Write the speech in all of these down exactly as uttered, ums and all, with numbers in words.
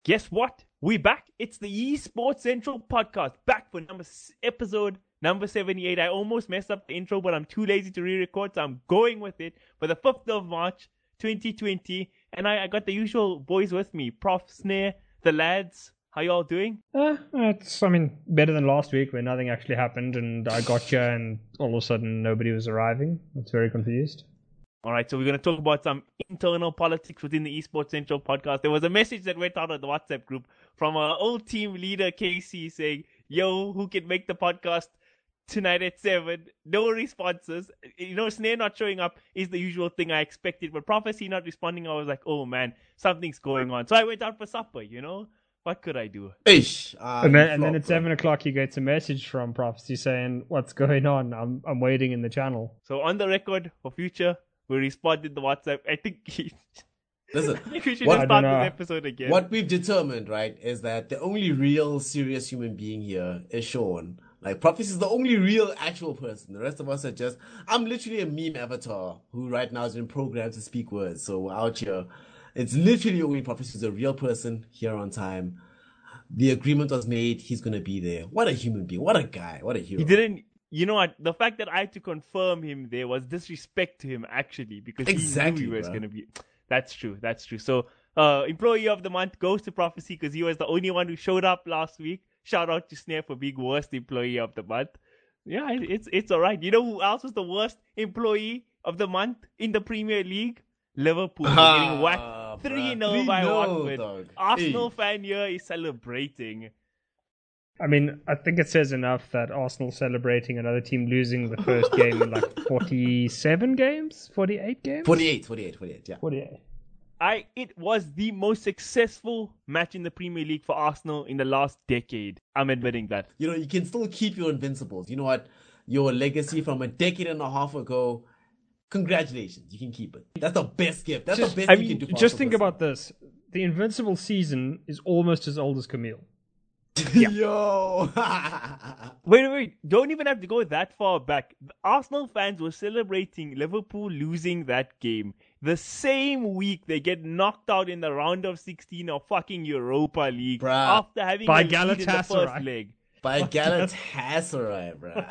Guess what? We back. It's the Esports Central podcast. Back for number episode number seventy-eight. I almost messed up the intro, but I'm too lazy to re-record, so I'm going with it for the fifth of March, twenty twenty. And I, I got the usual boys with me. Prof Snare, the lads. How y'all doing? Uh, it's, I mean, better than last week where nothing actually happened and I got here and all of a sudden nobody was arriving. I was very confused. All right, so we're going to talk about some internal politics within the Esports Central podcast. There was a message that went out on the WhatsApp group from our old team leader, K C, saying, yo, who can make the podcast tonight at seven? No responses. You know, Snare not showing up is the usual thing I expected, but Prophecy not responding, I was like, oh man, something's going on. So I went out for supper, you know? What could I do? Ish. Uh, and then, and then at seven o'clock, he gets a message from Prophecy saying, what's going on? I'm I'm waiting in the channel. So on the record for future, we responded to WhatsApp. I think he... Listen, I think we should what, just start this episode again. What we've determined, right, is that the only real serious human being here is Sean. Like, Prophecy is the only real actual person. The rest of us are just... I'm literally a meme avatar who right now has been programmed to speak words. So we're out here... It's literally only Prophecy who's a real person here on time. The agreement was made. He's going to be there. What a human being. What a guy. What a hero. He didn't... You know what? The fact that I had to confirm him there was disrespect to him, actually. Because exactly, he knew he was bro. going to be... That's true. That's true. So, uh, Employee of the Month goes to Prophecy because he was the only one who showed up last week. Shout out to Snare for being worst Employee of the Month. Yeah, it's it's all right. You know who else was the worst Employee of the Month in the Premier League? Liverpool. Ah, getting whacked three nil by Watford. Dog. Arsenal hey. fan here is celebrating. I mean, I think it says enough that Arsenal celebrating another team losing the first game in like forty-seven games? forty-eight games? forty-eight, forty-eight, forty-eight, yeah. forty-eight. I It was the most successful match in the Premier League for Arsenal in the last decade. I'm admitting that. You know, you can still keep your invincibles. You know what? Your legacy from a decade and a half ago... Congratulations, you can keep it. That's the best gift. That's just, the best I you mean, can do. For just think person. about this: the Invincible season is almost as old as Camille. Yeah. Yo, wait, wait! Don't even have to go that far back. The Arsenal fans were celebrating Liverpool losing that game the same week they get knocked out in the round of sixteen of fucking Europa League Bruh. after having by a lead in the first Galatasaray. leg. By Galatasaray, bro.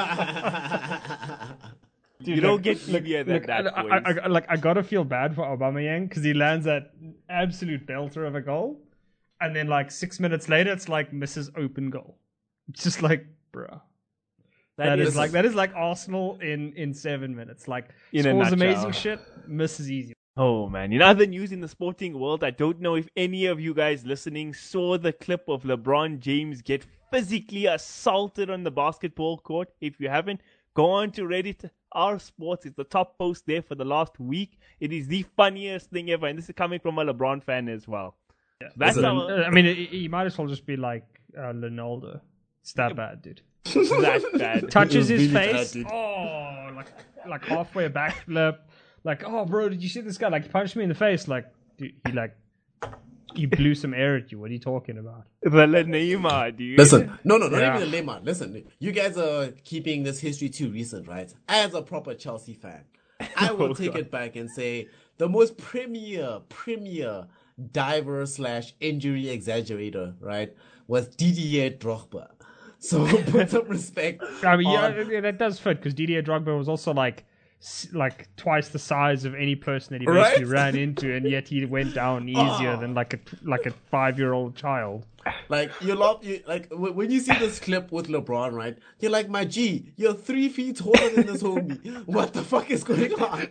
Dude, you don't get easier than look, that, I, boys. I, I, like, I gotta feel bad for Aubameyang because he lands that absolute belter of a goal, and then like six minutes later, it's like misses open goal. It's just like, bruh. that, that is, is like that is like Arsenal in, in seven minutes. Like In a scores nutshell. amazing shit, misses easy. Oh man, in other news in the sporting world, I don't know if any of you guys listening saw the clip of LeBron James get physically assaulted on the basketball court. If you haven't, go on to Reddit. R Sports is the top post there for the last week. It is the funniest thing ever, and this is coming from a LeBron fan as well. Yeah. That's Listen, how, I mean, he he might as well just be like uh, Ronaldo. It's that bad, dude. that bad. Touches his Really bad, face. dude. Oh, like like halfway a backflip. Like, oh, bro, did you see this guy? Like, he punched me in the face. Like, dude, he like he blew some air at you. What are you talking about? The Neymar, dude. Listen, no, no, not Yeah. even the Lemon. Listen, you guys are keeping this history too recent, right? As a proper Chelsea fan, I will Oh, take God. it back and say the most premier, premier diver slash injury exaggerator, right, was Didier Drogba. So put some respect. I mean, yeah, on- yeah, that does fit because Didier Drogba was also like s- like twice the size of any person that he Right? basically ran into, and yet he went down easier Oh. than like a like a five year old child. Like you love you like w- when you see this clip with LeBron, right? You're like, my G, you're three feet taller than this homie. What the fuck is going on,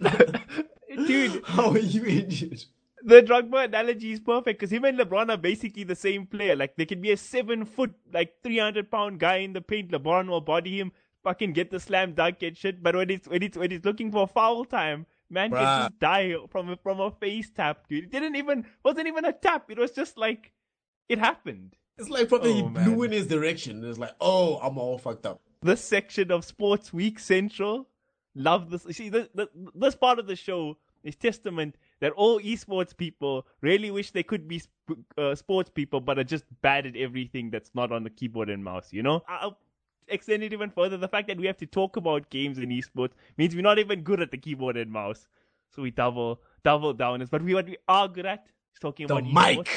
Dude, How are you injured? the Drogba analogy is perfect because him and LeBron are basically the same player. Like, there can be a seven foot, like three hundred pound guy in the paint. LeBron will body him, fucking get the slam dunk and shit. But when it's when it's when it's looking for foul time, man Bruh. can just die from a, from a face tap, dude. It didn't even wasn't even a tap. It was just like it happened. It's like probably Oh, he man. blew in his direction. It's like, oh, I'm all fucked up. This section of Sports Week Central, love this. See, this, this, this part of the show is testament that all esports people really wish they could be sp- uh, sports people, but are just bad at everything that's not on the keyboard and mouse, you know? I'll extend it even further. The fact that we have to talk about games in esports means we're not even good at the keyboard and mouse. So we double double down. But we, what we are good at is talking The about esports. mic.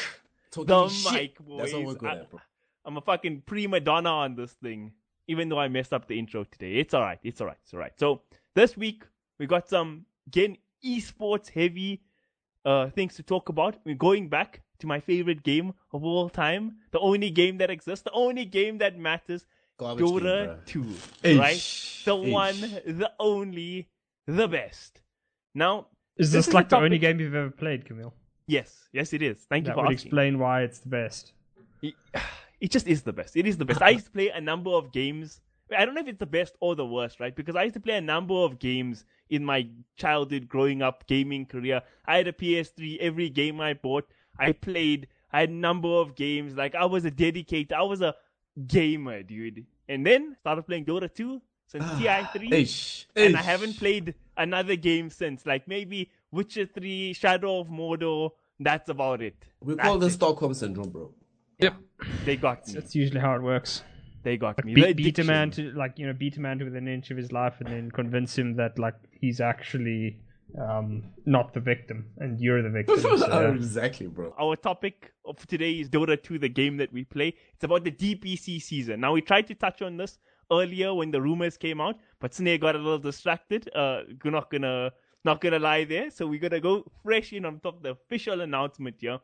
Totally the shit. mic, boys. That's what we're good I, at, bro. I'm a fucking prima donna on this thing, even though I messed up the intro today. It's alright. It's alright. It's alright. So this week we got some again esports heavy uh things to talk about. We're going back to my favorite game of all time, the only game that exists, the only game that matters, Garbage game, Dota bro. two, Eish. right? The Eish. one, the only, the best. Now, Is this, is like a the only topic- game you've ever played, Camille? Yes, yes, it is. Thank you That for would asking. explain why it's the best. It, it just is the best. It is the best. I used to play a number of games. I don't know if it's the best or the worst, right? Because I used to play a number of games in my childhood, growing up, gaming career. I had a P S three. Every game I bought, I played. I had a number of games. Like, I was a dedicated, I was a gamer, dude. And then started playing Dota two since T I three. Eish. And I Eish. haven't played another game since. Like, maybe Witcher three, Shadow of Mordor. That's about it. We That's call this it. Stockholm syndrome, bro. Yep. They got me. That's usually how it works. They got me. Beat, The beat a man addiction. to like you know beat a man to within an inch of his life, and then convince him that like he's actually um, not the victim, and you're the victim. So, Exactly, bro. Our topic of today is Dota two, the game that we play. It's about the D P C season. Now, we tried to touch on this earlier when the rumors came out, but Snare got a little distracted. Uh, we're not gonna not gonna lie there. So we're gonna go fresh in on top of the official announcement here.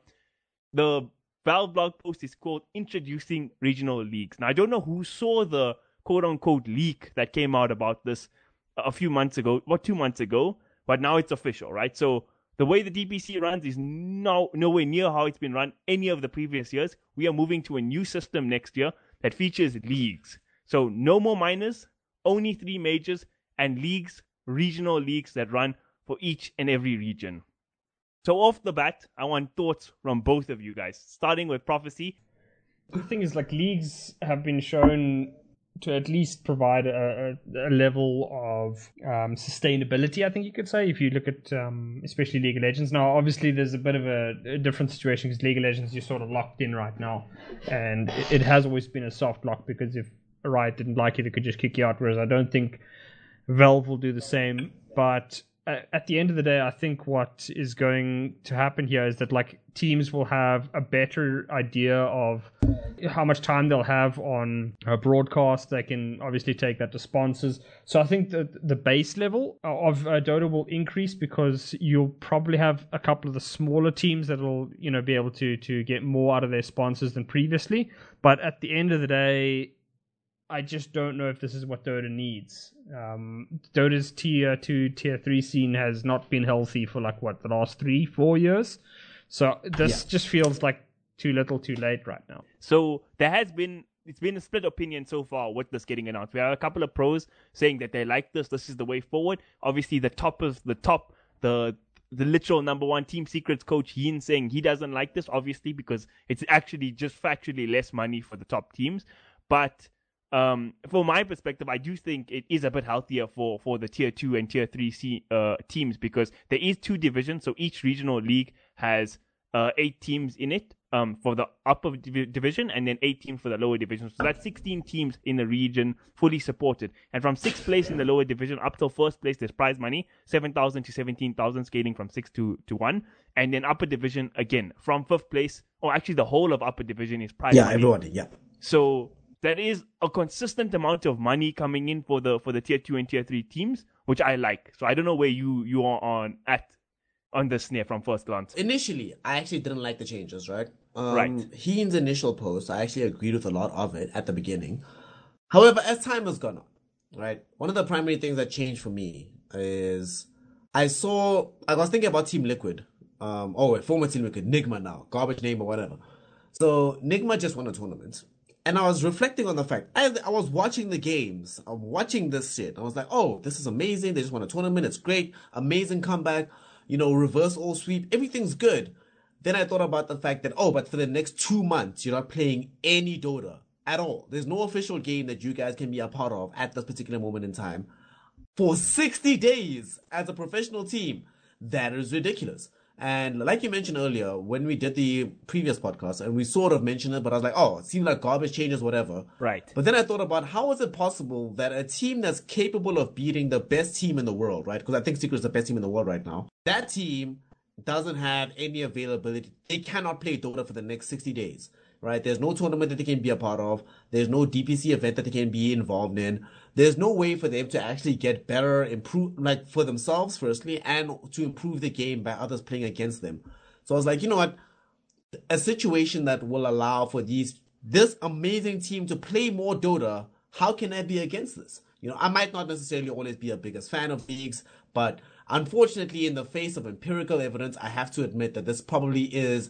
The Valve blog post is called Introducing Regional Leagues. Now, I don't know who saw the quote-unquote leak that came out about this a few months ago, or two months ago, but now it's official, right? So the way the D P C runs is no, nowhere near how it's been run any of the previous years. We are moving to a new system next year that features leagues. So no more minors, only three majors, and leagues, regional leagues that run for each and every region. So off the bat, I want thoughts from both of you guys, starting with Prophecy. the thing is, like, leagues have been shown to at least provide a, a, a level of um, sustainability, I think you could say, if you look at um, especially League of Legends. Now, obviously, there's a bit of a, a different situation because League of Legends, you're sort of locked in right now. And it, it has always been a soft lock because if Riot didn't like it, it could just kick you out, whereas I don't think Valve will do the same. But at the end of the day, I think what is going to happen here is that like teams will have a better idea of how much time they'll have on a broadcast. They can obviously take that to sponsors. So I think that the base level of uh, Dota will increase because you'll probably have a couple of the smaller teams that will, you know, be able to to get more out of their sponsors than previously. But at the end of the day, I just don't know if this is what Dota needs. Um, Dota's tier two, tier three scene has not been healthy for like what the last three, four years. So this Yeah. just feels like too little, too late right now. So there has been, it's been a split opinion so far with this getting announced. We have a couple of pros saying that they like this. This is the way forward. Obviously, the top of the top, the the literal number one Team Secrets coach Yin saying he doesn't like this, obviously, because it's actually just factually less money for the top teams. But Um, from my perspective, I do think it is a bit healthier for, for the tier two and tier three C, uh, teams because there is two divisions. So each regional league has uh, eight teams in it um, for the upper div- division and then eight teams for the lower division. So that's sixteen teams in the region fully supported. And from sixth place in the lower division up till first place, there's prize money, seven thousand to seventeen thousand, scaling from six to, to one. And then upper division, again, from fifth place, or actually the whole of upper division is prize Yeah, money. everybody, yeah. So there is a consistent amount of money coming in for the for the tier two and tier three teams, which I like. So I don't know where you you are on at on the Snare from first glance. Initially, I actually didn't like the changes, right? Um, Right. Heen's initial post, I actually agreed with a lot of it at the beginning. However, as time has gone on, right, one of the primary things that changed for me is I saw, I was thinking about Team Liquid. Um, oh, wait, former Team Liquid, Nigma now, garbage name or whatever. So Nigma just won a tournament. And I was reflecting on the fact, I, I was watching the games, I'm watching this shit. I was like, oh, this is amazing. They just won a tournament. It's great. Amazing comeback. You know, reverse all sweep. Everything's good. Then I thought about the fact that, oh, but for the next two months, you're not playing any Dota at all. There's no official game that you guys can be a part of at this particular moment in time. For sixty days as a professional team, that is ridiculous. And like you mentioned earlier, when we did the previous podcast, and we sort of mentioned it, but I was like, oh, it seemed like garbage changes, whatever. Right. But then I thought about how is it possible that a team that's capable of beating the best team in the world, right? Because I think Secret is the best team in the world right now. That team doesn't have any availability. They cannot play Dota for the next sixty days, right? There's no tournament that they can be a part of. There's no D P C event that they can be involved in. There's no way for them to actually get better, improve, like for themselves, firstly, and to improve the game by others playing against them. So I was like, you know what? A situation that will allow for these, this amazing team to play more Dota. How can I be against this? You know, I might not necessarily always be a biggest fan of leagues, but unfortunately, in the face of empirical evidence, I have to admit that this probably is,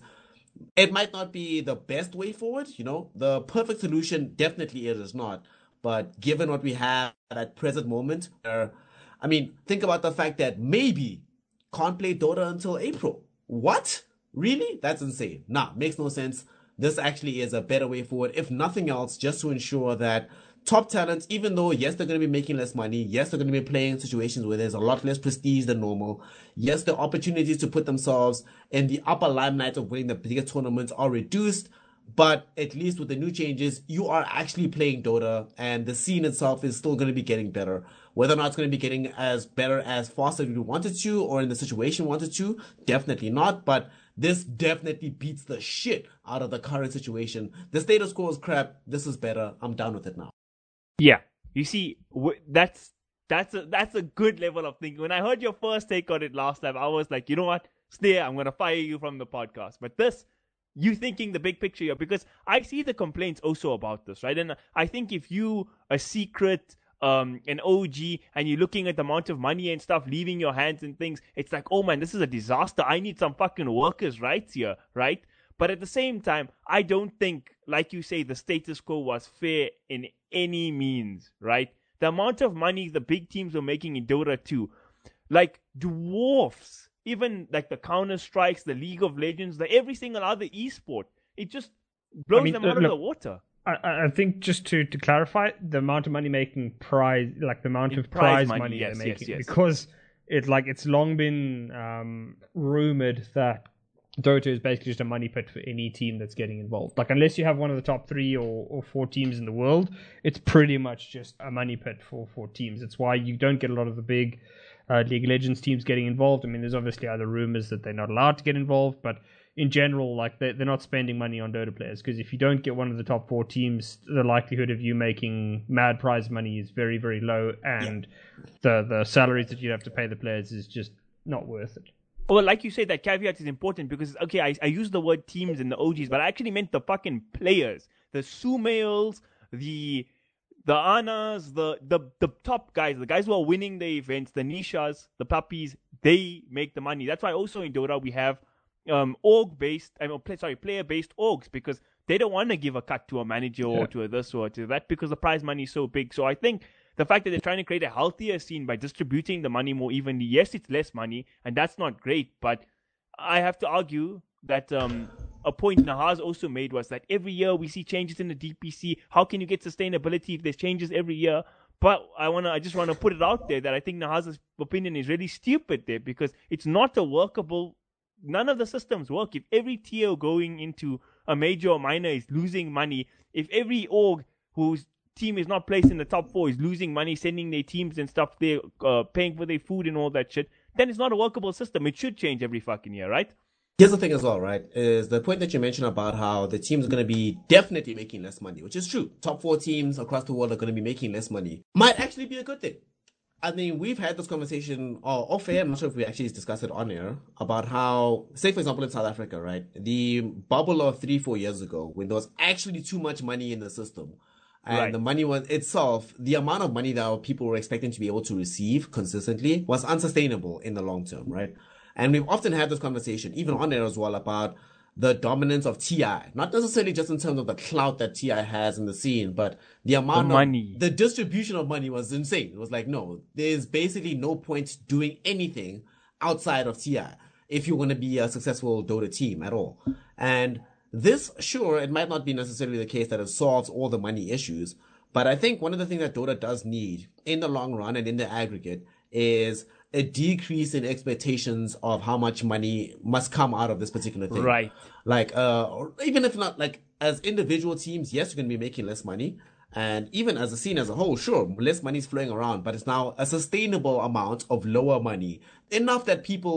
it might not be the best way forward. You know, the perfect solution definitely it is not. But given what we have at present moment, uh, I mean, think about the fact that maybe can't play Dota until April. What? Really? That's insane. Nah, makes no sense. This actually is a better way forward, if nothing else, just to ensure that top talents, even though, yes, they're going to be making less money. Yes, they're going to be playing in situations where there's a lot less prestige than normal. Yes, the opportunities to put themselves in the upper limelight of winning the bigger tournaments are reduced. But at least with the new changes, you are actually playing Dota, and the scene itself is still going to be getting better. Whether or not it's going to be getting as better as fast as we wanted to, or in the situation wanted to, definitely not. But this definitely beats the shit out of the current situation. The status quo is crap. This is better. I'm done with it now. Yeah, you see, that's that's a that's a good level of thinking. When I heard your first take on it last time, I was like, you know what, stay. I'm gonna fire you from the podcast. But this, you thinking the big picture here, because I see the complaints also about this, right? And I think if you a secret, um, an O G, and you're looking at the amount of money and stuff leaving your hands and things, it's like, oh man, this is a disaster. I need some fucking workers' rights here, right? But at the same time, I don't think, like you say, the status quo was fair in any means, right? The amount of money the big teams were making in Dota two, like dwarfs, even like the Counter-Strikes, the League of Legends, the every single other esport, it just blows I mean, them out look, of the water. I, I think just to, to clarify, the amount of money making prize, like the amount in of prize, prize money, money yes, they're making, yes, yes. because it's like it's long been um, rumored that Dota is basically just a money pit for any team that's getting involved. Like, unless you have one of the top three or, or four teams in the world, it's pretty much just a money pit for, for teams. It's why you don't get a lot of the big uh, League of Legends teams getting involved. I mean, there's obviously other rumors that they're not allowed to get involved, but in general, like, they're, they're not spending money on Dota players, because if you don't get one of the top four teams, the likelihood of you making mad prize money is very, very low, and yeah. the, the salaries that you have to pay the players is just not worth it. Well, like you say, that caveat is important because, okay, I, I use the word teams and the O Gs, but I actually meant the fucking players. The Sumails, the the Anas, the, the, the top guys, the guys who are winning the events, the Nishas, the Puppies, they make the money. That's why also in Dota we have um, org-based, I mean, play, sorry, player-based orgs, because they don't want to give a cut to a manager yeah. or to a this or to that, because the prize money is so big. So I think the fact that they're trying to create a healthier scene by distributing the money more evenly, yes, it's less money, and that's not great, but I have to argue that um, a point Nahaz also made was that every year we see changes in the D P C. How can you get sustainability if there's changes every year? But I wanna, I just want to put it out there that I think Nahaz's opinion is really stupid there, because it's not a workable, none of the systems work. If every tier going into a major or minor is losing money, if every org who's team is not placed in the top four is losing money, sending their teams and stuff there, uh, paying for their food and all that shit, then it's not a workable system. It should change every fucking year, right? Here's the thing as well, right? Is the point that you mentioned about how the teams are going to be definitely making less money, which is true. Top four teams across the world are going to be making less money. Might actually be a good thing. I mean, we've had this conversation uh, off air. I'm not sure if we actually discussed it on air about how, say, for example, in South Africa, right? The bubble of three, four years ago, when there was actually too much money in the system. And right. the money was itself, the amount of money that people were expecting to be able to receive consistently was unsustainable in the long term, right? And we've often had this conversation, even on air as well, about the dominance of T I. Not necessarily just in terms of the clout that T I has in the scene, but the amount the of money. The distribution of money was insane. It was like, no, there's basically no point doing anything outside of T I if you're going to be a successful Dota team at all. And this, sure, it might not be necessarily the case that it solves all the money issues, but I think one of the things that Dota does need in the long run and in the aggregate is a decrease in expectations of how much money must come out of this particular thing. Right. Like, uh, or even if not, like, as individual teams, yes, you're going to be making less money. And even as a scene as a whole, sure, less money is flowing around, but it's now a sustainable amount of lower money. Enough that people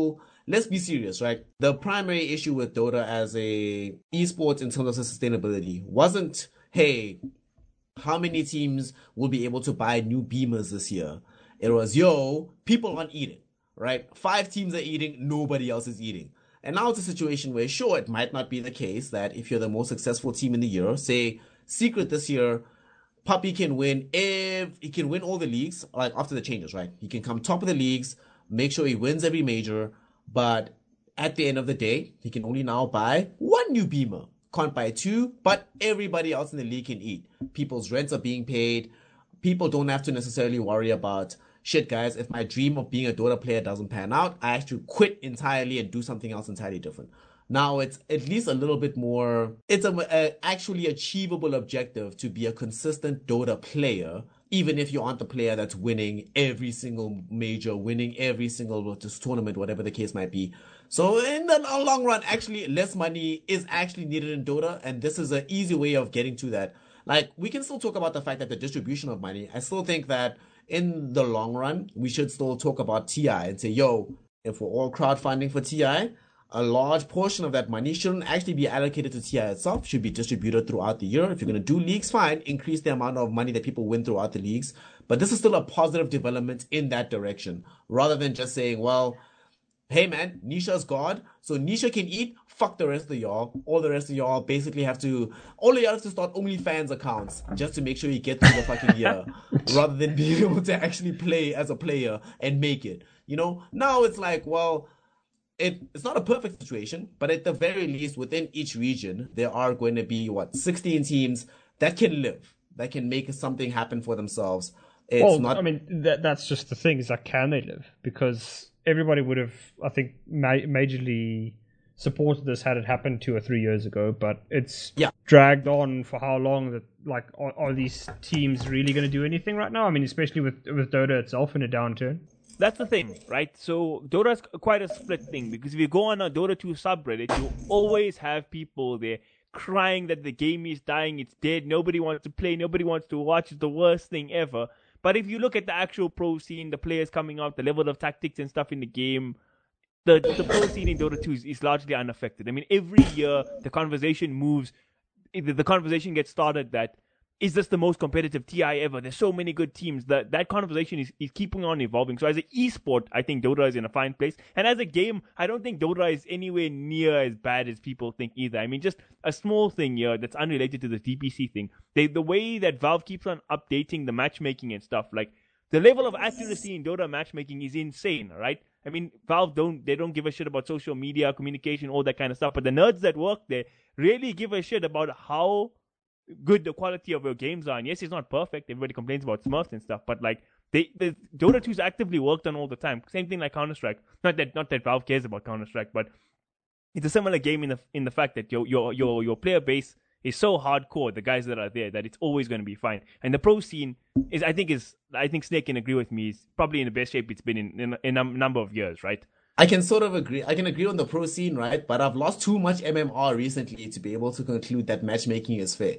let's be serious, right? The primary issue with Dota as a esports in terms of sustainability wasn't, hey, how many teams will be able to buy new beamers this year? It was, yo, people aren't eating, right? Five teams are eating, nobody else is eating. And now it's a situation where, sure, it might not be the case that if you're the most successful team in the year, say Secret this year, Puppy can win if he can win all the leagues, like after the changes, right? He can come top of the leagues, make sure he wins every major, but at the end of the day, he can only now buy one new beamer. Can't buy two, but everybody else in the league can eat. People's rents are being paid. People don't have to necessarily worry about, shit, guys, if my dream of being a Dota player doesn't pan out, I have to quit entirely and do something else entirely different. Now it's at least a little bit more, it's a, a actually achievable objective to be a consistent Dota player, even if you aren't the player that's winning every single major, winning every single tournament, whatever the case might be. So in the long run, actually, less money is actually needed in Dota, and this is an easy way of getting to that. Like, we can still talk about the fact that the distribution of money, I still think that in the long run, we should still talk about T I and say, yo, if we're all crowdfunding for T I, a large portion of that money shouldn't actually be allocated to T I itself, should be distributed throughout the year. If you're going to do leagues, fine, increase the amount of money that people win throughout the leagues. But this is still a positive development in that direction, rather than just saying, well, hey man, Nisha's God, so Nisha can eat, fuck the rest of y'all. All the rest of y'all basically have to, all of y'all have to start OnlyFans accounts just to make sure you get through the fucking year, rather than being able to actually play as a player and make it. You know, now it's like, well, It, it's not a perfect situation, but at the very least, within each region, there are going to be, what, sixteen teams that can live, that can make something happen for themselves. It's well, not... I mean, that, that's just the thing, is that can they live? Because everybody would have, I think, ma- majorly supported this had it happened two or three years ago, but it's yeah. dragged on for how long that, like, are, are these teams really going to do anything right now? I mean, especially with, with Dota itself in a downturn. That's the thing, right? So Dota's quite a split thing, because if you go on a Dota two subreddit, you always have people there crying that the game is dying, it's dead, nobody wants to play, nobody wants to watch, it's the worst thing ever. But if you look at the actual pro scene, the players coming out, the level of tactics and stuff in the game, the, the pro scene in Dota two is, is largely unaffected. I mean, every year the conversation moves, the conversation gets started that, is this the most competitive T I ever? There's so many good teams. That that conversation is, is keeping on evolving. So as an esport, I think Dota is in a fine place. And as a game, I don't think Dota is anywhere near as bad as people think either. I mean, just a small thing here that's unrelated to the D P C thing. They, the way that Valve keeps on updating the matchmaking and stuff, like the level of accuracy in Dota matchmaking is insane, right? I mean, Valve don't they don't give a shit about social media, communication, all that kind of stuff. But the nerds that work there really give a shit about how good the quality of your games are. And yes, it's not perfect. Everybody complains about Smurfs and stuff, but like they, the Dota two is actively worked on all the time. Same thing like Counter-Strike. Not that not that Valve cares about Counter-Strike, but it's a similar game in the in the fact that your your your your player base is so hardcore, the guys that are there, that it's always going to be fine. And the pro scene is, I think, is I think Snake can agree with me, is probably in the best shape it's been in in, in a number of years, right? I can sort of agree. I can agree on the pro scene, right? But I've lost too much M M R recently to be able to conclude that matchmaking is fair.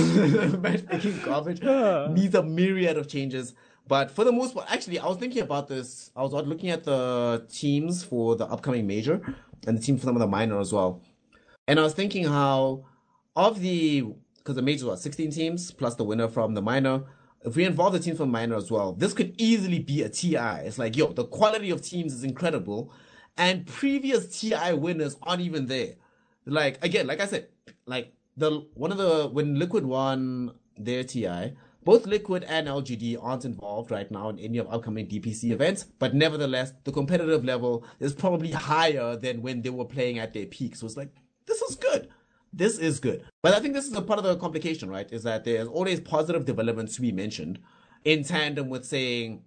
Matchmaking garbage needs a myriad of changes. But for the most part, actually, I was thinking about this. I was looking at the teams for the upcoming major and the team for some of the minor as well. And I was thinking how of the, because the major was sixteen teams plus the winner from the minor. If we involve the teams from minor as well, this could easily be a T I. It's like, yo, the quality of teams is incredible, and previous T I winners aren't even there. Like, again, like I said, like the one of the when Liquid won their T I, both Liquid and L G D aren't involved right now in any of upcoming D P C events, but nevertheless, the competitive level is probably higher than when they were playing at their peak. So it's like, this is good. This is good. But I think this is a part of the complication, right? Is that there's always positive developments to be mentioned in tandem with saying,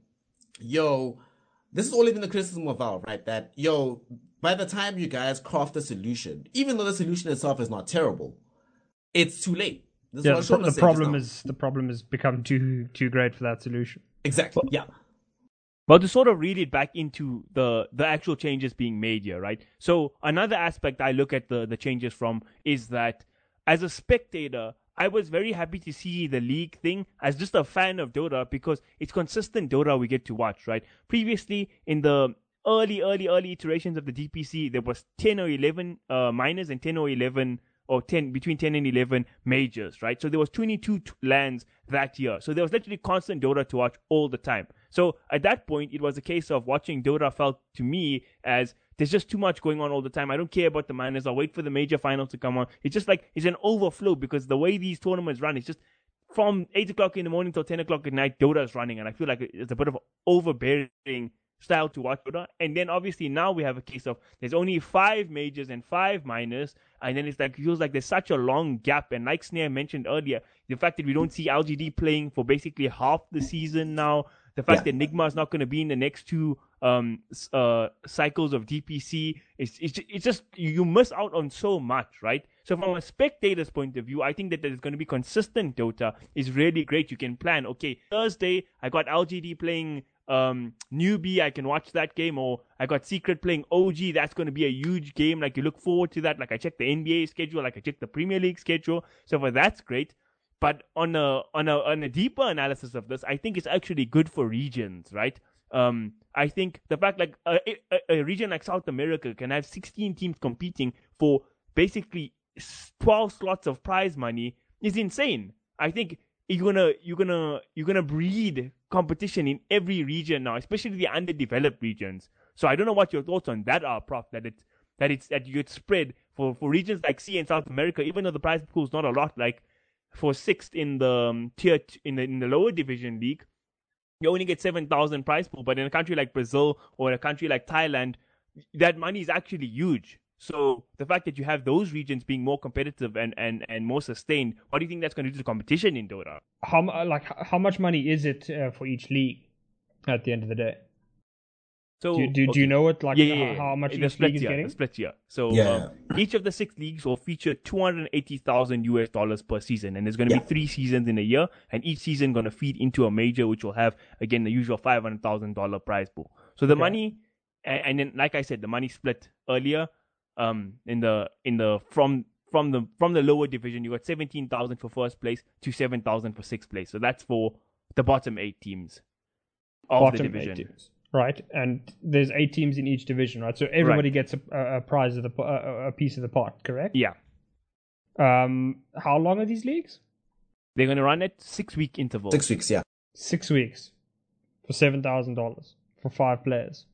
yo, this is all even the criticism of Valve, right? That, yo, by the time you guys craft a solution, even though the solution itself is not terrible, it's too late. This yeah, is the, what pro- the problem is the problem has become too too great for that solution. Exactly. Yeah. But to sort of read it back into the, the actual changes being made here, right? So another aspect I look at the, the changes from is that as a spectator, I was very happy to see the league thing as just a fan of Dota, because it's consistent Dota we get to watch, right? Previously, in the early, early, early iterations of the D P C, there was ten or eleven uh, minors and ten or eleven or ten between ten and eleven majors, right? So there was twenty-two t- lands that year. So there was literally constant Dota to watch all the time. So at that point, it was a case of watching Dota felt to me as there's just too much going on all the time. I don't care about the minors. I'll wait for the major finals to come on. It's just like it's an overflow because the way these tournaments run, it's just from eight o'clock in the morning till ten o'clock at night, Dota is running. And I feel like it's a bit of overbearing style to watch Dota. And then obviously now we have a case of there's only five majors and five minors. And then it's like, it feels like there's such a long gap. And like Snare mentioned earlier, the fact that we don't see L G D playing for basically half the season now, the fact yeah. that Nigma is not going to be in the next two um, uh, cycles of D P C, it's, it's, it's just, you miss out on so much, right? So from a spectator's point of view, I think that there's going to be consistent Dota is really great. You can plan, okay, Thursday, I got L G D playing um, Newbie, I can watch that game, or I got Secret playing O G, that's going to be a huge game. Like, you look forward to that. Like, I check the N B A schedule, like I check the Premier League schedule. So for that's great. But on a on a on a deeper analysis of this, I think it's actually good for regions, right? Um, I think the fact like a, a, a region like South America can have sixteen teams competing for basically twelve slots of prize money is insane. I think you're gonna you're gonna you're gonna breed competition in every region now, especially the underdeveloped regions. So I don't know what your thoughts on that are, Prof. That it's that it's that you get spread for, for regions like C and South America, even though the prize pool is not a lot, like for sixth in the um, tier t- in the in the lower division league, you only get seven thousand prize pool. But in a country like Brazil or a country like Thailand, that money is actually huge. So the fact that you have those regions being more competitive and, and, and more sustained, what do you think that's going to do to competition in Dota? How like how much money is it uh, for each league at the end of the day? So do, do, okay. do you know what like yeah, yeah, yeah. how, how much the each league is here, getting? The split year. So yeah. um, each of the six leagues will feature two hundred eighty thousand U S dollars per season, and there's going to yeah. be three seasons in a year, and each season going to feed into a major, which will have again the usual five hundred thousand dollar prize pool. So the okay. money, and, and then like I said, the money split earlier. Um, in the in the from from the from the lower division, you got seventeen thousand for first place to seven thousand for sixth place. So that's for the bottom eight teams of bottom the division. Eight teams. Right, and there's eight teams in each division, right? So everybody right. gets a, a prize of the a, a piece of the pot, correct? Yeah. Um, how long are these leagues? They're going to run at six week intervals. Six weeks, yeah. Six weeks for seven thousand dollars for five players.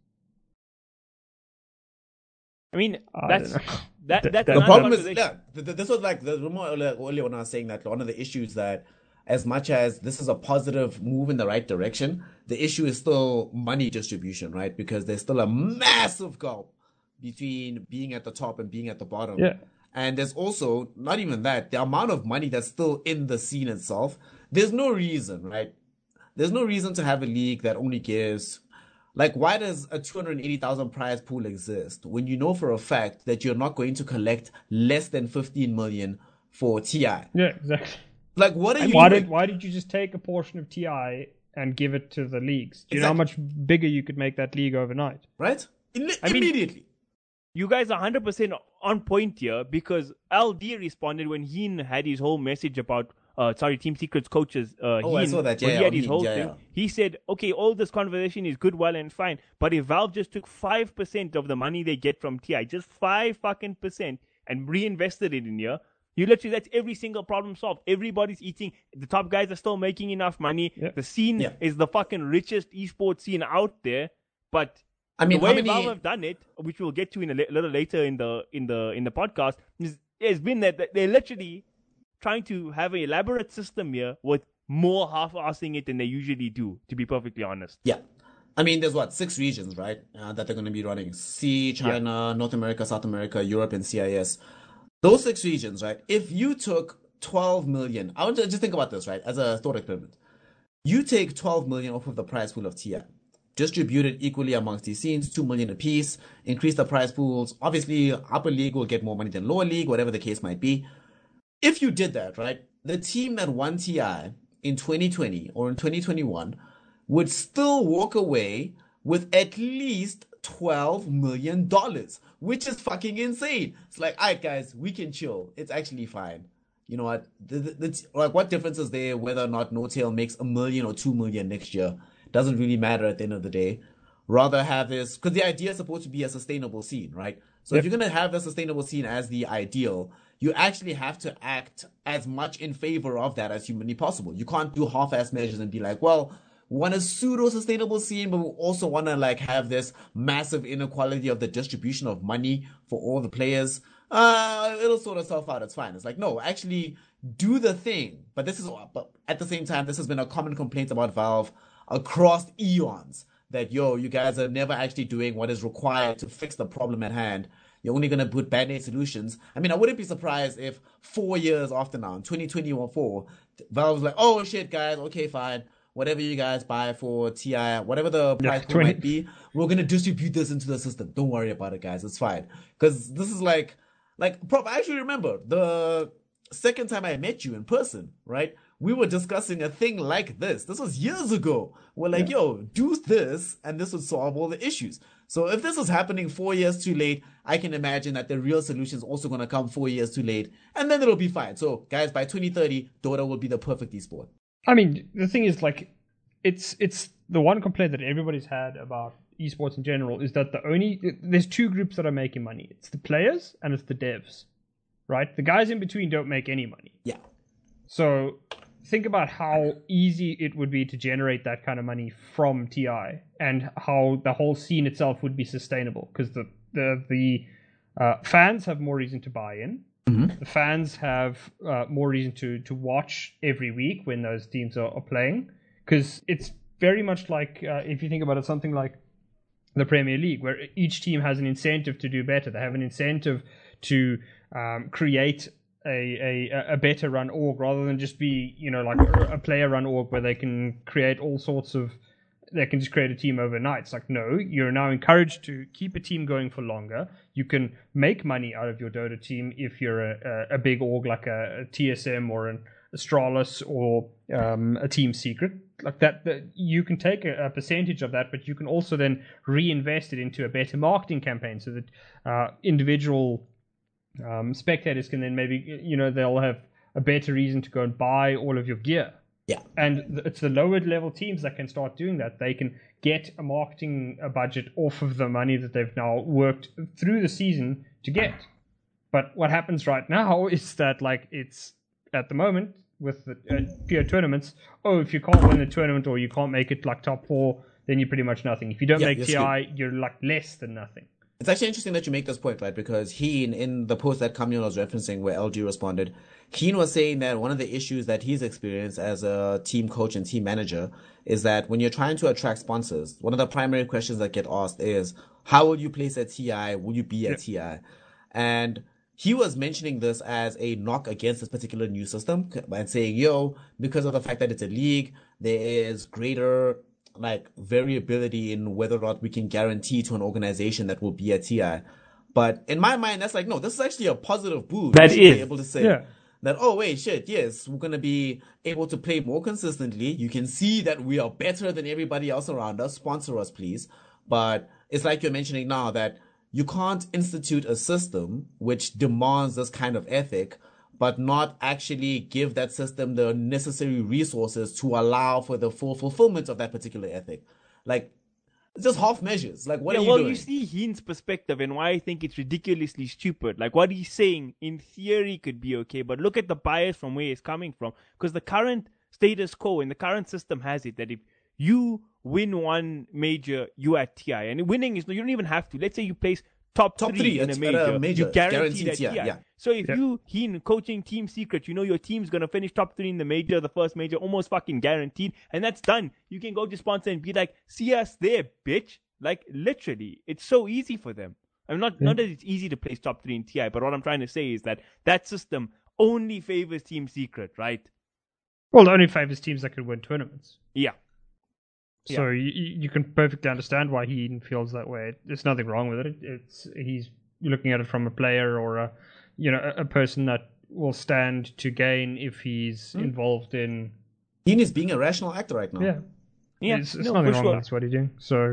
I mean, I that's that. That's the problem is, yeah, this was like the rumor earlier when I was saying that one of the issues that, as much as this is a positive move in the right direction, the issue is still money distribution, right? Because there's still a massive gulf between being at the top and being at the bottom. Yeah. And there's also, not even that, the amount of money that's still in the scene itself. There's no reason, right? There's no reason to have a league that only gives, like, why does a two hundred eighty thousand prize pool exist when you know for a fact that you're not going to collect less than fifteen million for T I? Yeah, exactly. Like, what are you why doing? Did, why did you just take a portion of T I and give it to the leagues? Do you exactly. know how much bigger you could make that league overnight? Right? In- I mean, immediately. You guys are one hundred percent on point here because L D responded when he had his whole message about, uh, sorry, Team Secret's coaches. Uh, oh, Heen, I saw that. Yeah, when he yeah, had his Heen, whole yeah, thing. yeah. He said, okay, all this conversation is good, well, and fine. But if Valve just took five percent of the money they get from T I, just five fucking percent, and reinvested it in here, you literally, that's every single problem solved. Everybody's eating. The top guys are still making enough money. Yeah. The scene Yeah. is the fucking richest esports scene out there. But I mean, the how way many... Valve have done it, which we'll get to in a li- little later in the in the in the podcast, is has been that that they're literally trying to have an elaborate system here with more half-assing it than they usually do. To be perfectly honest. Yeah. I mean, there's what, six regions, right? Uh, that they're going to be running. C, China, yeah. North America, South America, Europe, and C I S. Those six regions, right? If you took twelve million, I want to just think about this, right? As a thought experiment. You take twelve million off of the prize pool of T I, distribute it equally amongst these scenes, two million apiece, increase the prize pools. Obviously, upper league will get more money than lower league, whatever the case might be. If you did that, right? The team that won T I in twenty twenty or in twenty twenty-one would still walk away with at least twelve million dollars, which is fucking insane. It's like, all right, guys, we can chill. It's actually fine. You know what? The, the, the, like, what difference is there whether or not No Tail makes a million or two million next year? Doesn't really matter at the end of the day. rather have this, because the idea is supposed to be a sustainable scene, right? So Yep. if you're going to have the sustainable scene as the ideal, you actually have to act as much in favor of that as humanly possible. You can't do half-ass measures and be like, well, we want a pseudo-sustainable scene, but we also want to like have this massive inequality of the distribution of money for all the players. Uh, it'll sort itself out. It's fine. It's like, no, actually do the thing. But this is, but at the same time, this has been a common complaint about Valve across eons. That, yo, you guys are never actually doing what is required to fix the problem at hand. You're only going to put band-aid solutions. I mean, I wouldn't be surprised if four years after now, in twenty twenty-four, Valve's like, oh, shit, guys, okay, fine. Whatever you guys buy for T I, whatever the price Yeah, twenty might be, we're going to distribute this into the system. Don't worry about it, guys. It's fine. Because this is like, like, Prof, I actually remember the second time I met you in person, right? We were discussing a thing like this. This was years ago. We're like, yeah. yo, do this, and this would solve all the issues. So if this is happening four years too late, I can imagine that the real solution is also going to come four years too late, and then it'll be fine. So, guys, by twenty thirty, Dota will be the perfect esport. I mean, the thing is, like, it's it's the one complaint that everybody's had about esports in general is that the only there's two groups that are making money. It's the players and it's the devs, right? The guys in between don't make any money. Yeah. So think about how easy it would be to generate that kind of money from T I, and how the whole scene itself would be sustainable, because the the the uh, fans have more reason to buy in. Mm-hmm. The fans have uh, more reason to to watch every week when those teams are, are playing, because it's very much like uh, if you think about it, something like the Premier League, where each team has an incentive to do better. They have an incentive to um, create A, a a better run org, rather than just be, you know, like a, a player run org where they can create all sorts of, they can just create a team overnight. It's like, no, you're now encouraged to keep a team going for longer. You can make money out of your Dota team if you're a, a, a big org like a, a T S M or an Astralis or um, a Team Secret. Like that, that you can take a, a percentage of that, but you can also then reinvest it into a better marketing campaign, so that uh, individual Um, spectators can then maybe, you know, they'll have a better reason to go and buy all of your gear. Yeah. And it's the lower level teams that can start doing that. They can get a marketing a budget off of the money that they've now worked through the season to get. But what happens right now is that, like, it's at the moment with the uh, pure tournaments, oh, if you can't win the tournament or you can't make it like top four, then you're pretty much nothing. If you don't Yeah, make yes, T I, you're like less than nothing. It's actually interesting that you make this point, right? Because Heen, in the post that Kamyon was referencing where L G responded, Heen was saying that one of the issues that he's experienced as a team coach and team manager is that when you're trying to attract sponsors, one of the primary questions that get asked is, how will you place at T I? Will you be at Yeah. T I? And he was mentioning this as a knock against this particular new system and saying, yo, because of the fact that it's a league, there is greater like variability in whether or not we can guarantee to an organization that will be at T I. But in my mind, that's like, no, this is actually a positive boost. That We should is. be able to say Yeah. that, oh, wait, shit, yes, we're going to be able to play more consistently. You can see that we are better than everybody else around us. Sponsor us, please. But it's like you're mentioning now that you can't institute a system which demands this kind of ethic, but not actually give that system the necessary resources to allow for the full fulfillment of that particular ethic. Like, it's just half measures. Like, what yeah, are you well, doing? you see Heen's perspective and why I think it's ridiculously stupid. Like, what he's saying, in theory, could be okay, but look at the bias from where it's coming from. Because the current status quo and the current system has it that if you win one major, you at T I. And winning is, you don't even have to. Let's say you place top, Top three, three in at- a at major, a major. you It's guaranteed guaranteed at T I, T I. yeah. So if Yeah. you, Heen, coaching Team Secret, you know your team's going to finish top three in the major, the first major, almost fucking guaranteed. And that's done. You can go to sponsor and be like, see us there, bitch. Like, literally, it's so easy for them. I'm not, not that it's easy to place top three in T I, but what I'm trying to say is that that system only favors Team Secret, right? Well, it only favors teams that can win tournaments. Yeah. So you, you can perfectly understand why he feels that way. There's nothing wrong with it. It's he's looking at it from a player or a, you know, a, a person that will stand to gain if he's Hmm. involved in. Heen is being a rational actor right now. Yeah, Yeah, It's, it's no, nothing for wrong sure. with that's what he's doing. So,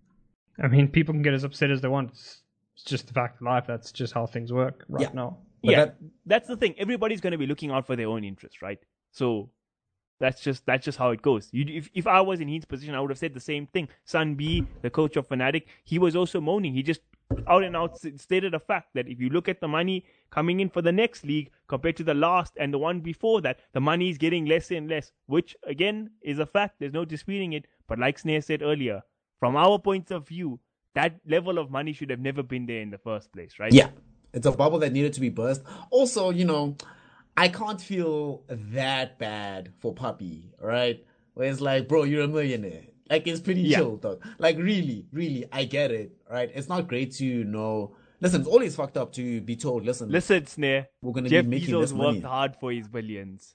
I mean, people can get as upset as they want. It's, it's just the fact of life. That's just how things work right Yeah. now. But yeah, that- that's the thing. Everybody's going to be looking out for their own interests, right? So That's just that's just how it goes. You, if if I was in his position, I would have said the same thing. Sun B, the coach of Fnatic, he was also moaning. He just out and out stated a fact that if you look at the money coming in for the next league compared to the last and the one before that, the money is getting less and less, which again is a fact. There's no disputing it. But like Snare said earlier, from our point of view, that level of money should have never been there in the first place, right? Yeah, it's a bubble that needed to be burst. Also, you know, I can't feel that bad for Puppy, right? Where it's like, bro, you're a millionaire. Like, it's pretty Yeah. chill, dog. Like, really, really, I get it, right? It's not great to know. Listen, it's always fucked up to be told, listen, Listen, Snare, we're going to Jeff be making Bezos this money. worked hard for his billions.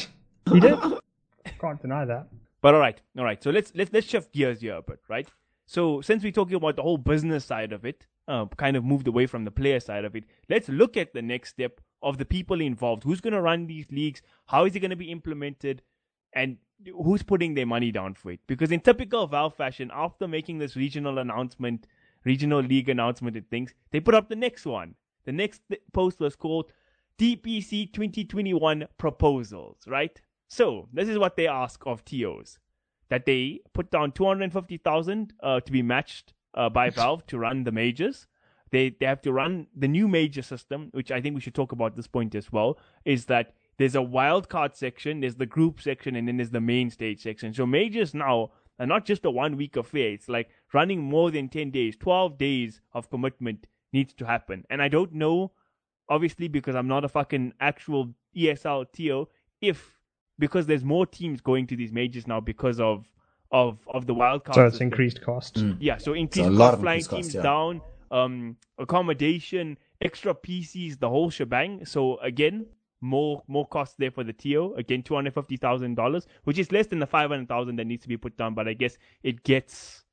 He did. Can't deny that. But all right, all right. So let's let's let's shift gears here a bit, right? So since we're talking about the whole business side of it, uh, kind of moved away from the player side of it, let's look at the next step of the people involved. Who's going to run these leagues? How is it going to be implemented? And who's putting their money down for it? Because in typical Valve fashion, after making this regional announcement, regional league announcement and things, they put up the next one. The next th- post was called T P C twenty twenty-one Proposals, right? So this is what they ask of T Os. That they put down two hundred fifty thousand uh, to be matched uh, by Valve to run the majors. They they have to run the new major system, which I think we should talk about at this point as well, is that there's a wild card section, there's the group section, and then there's the main stage section. So majors now are not just a one-week affair. It's like running more than ten days, twelve days of commitment needs to happen. And I don't know, obviously, because I'm not a fucking actual E S L T O, if... because there's more teams going to these majors now because of of, of the wild card So it's system. increased cost. Mm. Yeah, so increased So a lot cost, of flying increased cost, teams yeah. down, um, accommodation, extra P Cs, the whole shebang. So again, more more cost there for the T O. Again, two hundred fifty thousand dollars, which is less than the five hundred thousand that needs to be put down. But I guess it gets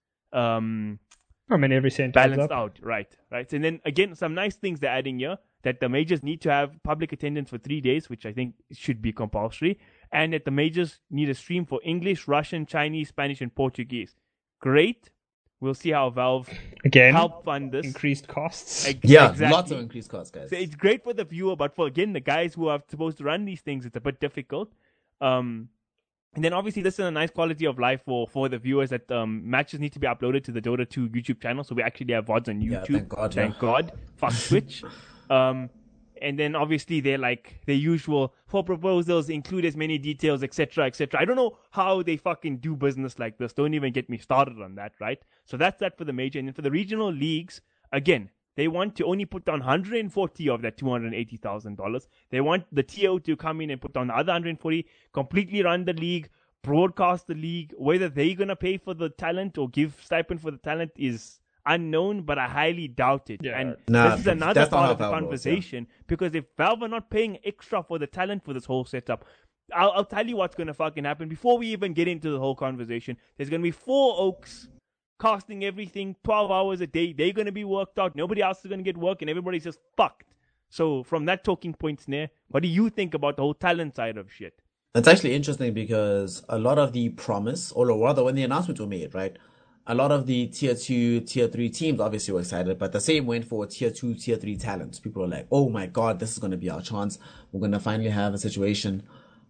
um I mean, every cent adds balanced up. out, right? Right. And then again, some nice things they're adding here, that the majors need to have public attendance for three days, which I think should be compulsory, and that the majors need a stream for English, Russian, Chinese, Spanish, and Portuguese. Great. We'll see how Valve Again, help fund this. increased costs. Ex- Yeah, exactly. lots of increased costs, guys. So it's great for the viewer, but for again the guys who are supposed to run these things, it's a bit difficult. Um, and then obviously this is a nice quality of life for, for the viewers that um, matches need to be uploaded to the Dota two YouTube channel, so we actually have V O Ds on Yeah, YouTube. thank God, Thank yeah. God. Fuck Twitch. Um, and then obviously they're like the usual for proposals, include as many details, et cetera, et cetera. I don't know how they fucking do business like this. Don't even get me started on that, right? So that's that for the major. And then for the regional leagues, again, they want to only put down one hundred forty of that two hundred eighty thousand dollars. They want the T O to come in and put down the other one hundred forty, completely run the league, broadcast the league. Whether they're going to pay for the talent or give stipend for the talent is unknown, but I highly doubt it. Yeah. And Nah, this is another that's not part how of the Valve works, yeah. conversation, because if Valve are not paying extra for the talent for this whole setup, I'll, I'll tell you what's going to fucking happen. Before we even get into the whole conversation, there's going to be four Oaks casting everything twelve hours a day. They're going to be worked out. Nobody else is going to get work, and everybody's just fucked. So from that talking point, Snare, what do you think about the whole talent side of shit? It's actually interesting because a lot of the promise, or rather when the announcements were made, right? A lot of the tier two, tier three teams obviously were excited, but the same went for tier two, tier three talents. People were like, oh my God, this is going to be our chance. We're going to finally have a situation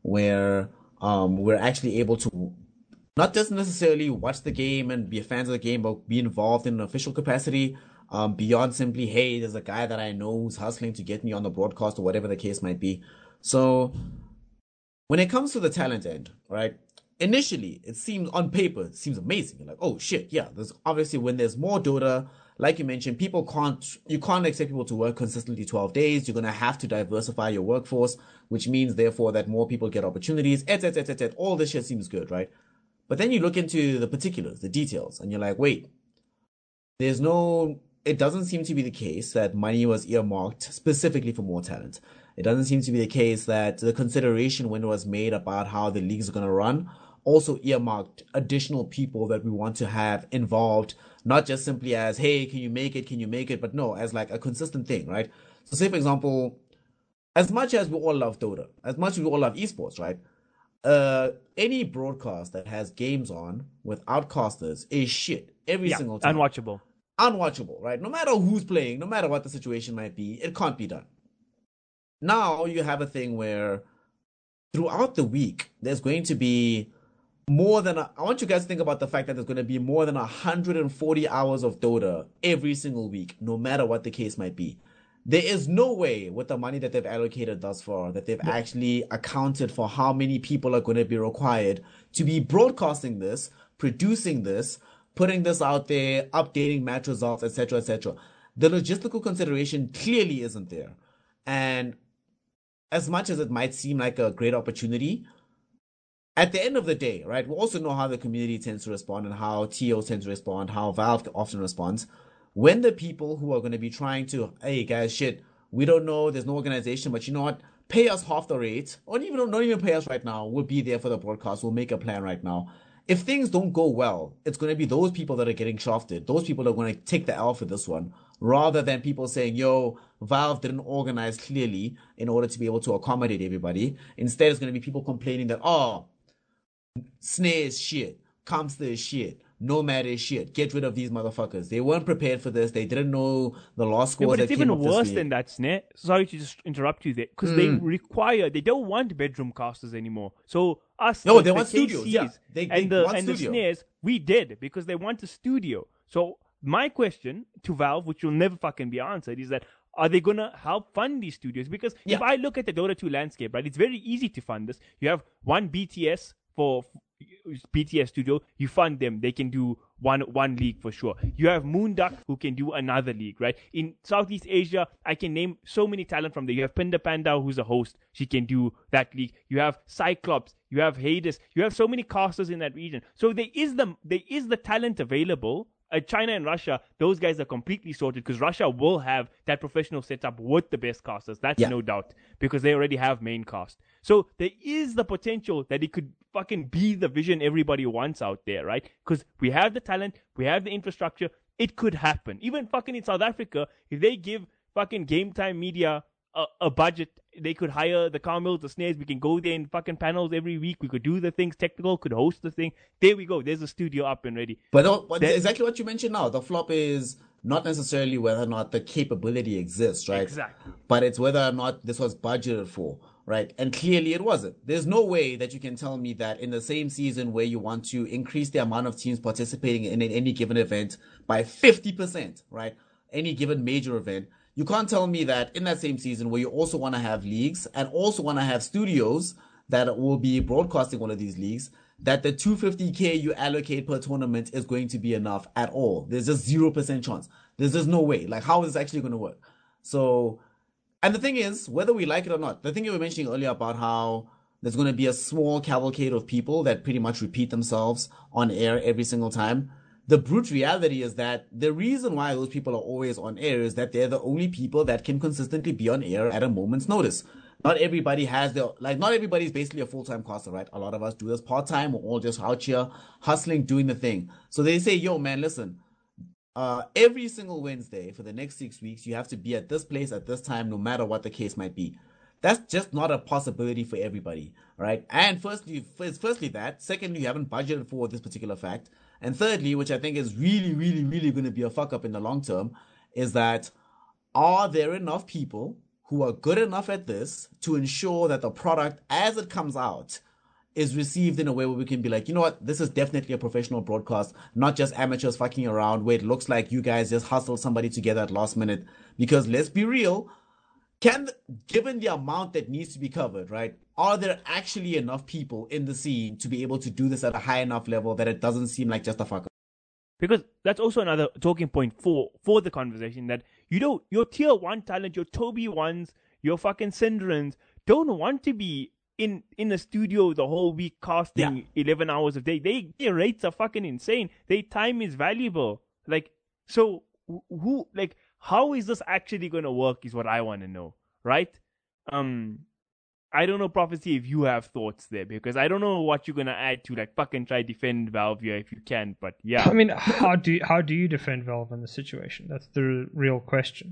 where um, we're actually able to not just necessarily watch the game and be fans of the game, but be involved in an official capacity, um, beyond simply, hey, there's a guy that I know who's hustling to get me on the broadcast or whatever the case might be. So when it comes to the talent end, right? Initially, it seems on paper, it seems amazing. You're like, oh shit, yeah. There's obviously when there's more Dota, like you mentioned, people can't, you can't expect people to work consistently twelve days. You're gonna have to diversify your workforce, which means therefore that more people get opportunities, et, et, et, et, et. All this shit seems good, right? But then you look into the particulars, the details, and you're like, wait, there's no, it doesn't seem to be the case that money was earmarked specifically for more talent. It doesn't seem to be the case that the consideration when it was made about how the leagues are going to run also earmarked additional people that we want to have involved, not just simply as, hey, can you make it, can you make it, but no, as like a consistent thing, right? So say, for example, as much as we all love Dota, as much as we all love esports, right? Uh, any broadcast that has games on without casters is shit every Yeah, single time. unwatchable. Unwatchable, right? No matter who's playing, no matter what the situation might be, it can't be done. Now you have a thing where throughout the week, there's going to be more than a, I want you guys to think about the fact that there's going to be more than one hundred forty hours of Dota every single week, no matter what the case might be. There is no way with the money that they've allocated thus far that they've actually accounted for how many people are going to be required to be broadcasting this, producing this, putting this out there, updating match results, et cetera, et cetera. The logistical consideration clearly isn't there. And as much as it might seem like a great opportunity, at the end of the day, right, we also know how the community tends to respond and how T O tends to respond, how Valve often responds. When the people who are going to be trying to, hey guys, shit, we don't know, there's no organization, but you know what, pay us half the rate, or even not even pay us right now, we'll be there for the broadcast, we'll make a plan right now. If things don't go well, it's going to be those people that are getting shafted. Those people are going to take the L for this one, rather than people saying, yo, Valve didn't organize clearly in order to be able to accommodate everybody. Instead, it's going to be people complaining that, oh, Snare is shit, Comster is shit, Nomad is shit, get rid of these motherfuckers. They weren't prepared for this. They didn't know the loss scores. No, but that it's came even up this worse week. than that, Snare. Sorry to just interrupt you there. Because Mm. they require, they don't want bedroom casters anymore. So us, No, the, they the want studios, K Cs yeah. They- they and the, want and the studio. Snares, we did because they want a studio. So my question to Valve, which will never fucking be answered, is that are they going to help fund these studios? Because Yeah. if I look at the Dota two landscape, right, it's very easy to fund this. You have one B T S for B T S studio, you fund them, they can do one one league for sure. You have Moonduck who can do another league, right? In Southeast Asia, I can name so many talent from there. You have Pinda Panda who's a host, she can do that league. You have Cyclops, you have Hades, you have so many casters in that region. So there is the there is the talent available. Uh, China and Russia, those guys are completely sorted because Russia will have that professional setup with the best casters. That's Yeah. no doubt because they already have main cast. So there is the potential that it could fucking be the vision everybody wants out there, right? Because we have the talent, we have the infrastructure. It could happen. Even fucking in South Africa, if they give fucking Game Time Media a, a budget, they could hire the Carmels, the Snares. We can go there in fucking panels every week. We could do the things. Technical could host the thing. There we go. There's a studio up and ready. But, uh, but That- exactly what you mentioned now, the flop is not necessarily whether or not the capability exists, right? Exactly. But it's whether or not this was budgeted for, right? And clearly it wasn't. There's no way that you can tell me that in the same season where you want to increase the amount of teams participating in any given event by fifty percent, right? Any given major event, you can't tell me that in that same season where you also want to have leagues and also want to have studios that will be broadcasting one of these leagues, that the two hundred fifty K you allocate per tournament is going to be enough at all. There's just zero percent chance. There's just no way. Like, how is this actually going to work? So, and the thing is, whether we like it or not, the thing you were mentioning earlier about how there's going to be a small cavalcade of people that pretty much repeat themselves on air every single time. The brute reality is that the reason why those people are always on air is that they're the only people that can consistently be on air at a moment's notice. Not everybody has their, like, not everybody's basically a full-time caster, right? A lot of us do this part-time. We're all just out here hustling, doing the thing. So they say, yo, man, listen, uh, every single Wednesday for the next six weeks, you have to be at this place at this time, no matter what the case might be. That's just not a possibility for everybody, right? And firstly, first, firstly that. Secondly, you haven't budgeted for this particular fact. And thirdly, which I think is really, really, really going to be a fuck up in the long term, is that are there enough people who are good enough at this to ensure that the product as it comes out is received in a way where we can be like, you know what, this is definitely a professional broadcast, not just amateurs fucking around where it looks like you guys just hustled somebody together at last minute. Because let's be real, can, given the amount that needs to be covered, right, are there actually enough people in the scene to be able to do this at a high enough level that it doesn't seem like just a fuck up? Because that's also another talking point for for the conversation, that you know your tier one talent, your Toby ones, your fucking Synderons don't want to be in in a studio the whole week casting Yeah. eleven hours a day. They their rates are fucking insane. Their time is valuable. Like, so who- who like how is this actually gonna work is what I want to know, right? Um I don't know, Prophecy, if you have thoughts there, because I don't know what you're gonna add to like fucking try defend Valve here if you can, but yeah. I mean, how do you, how do you defend Valve in this situation? That's the real question.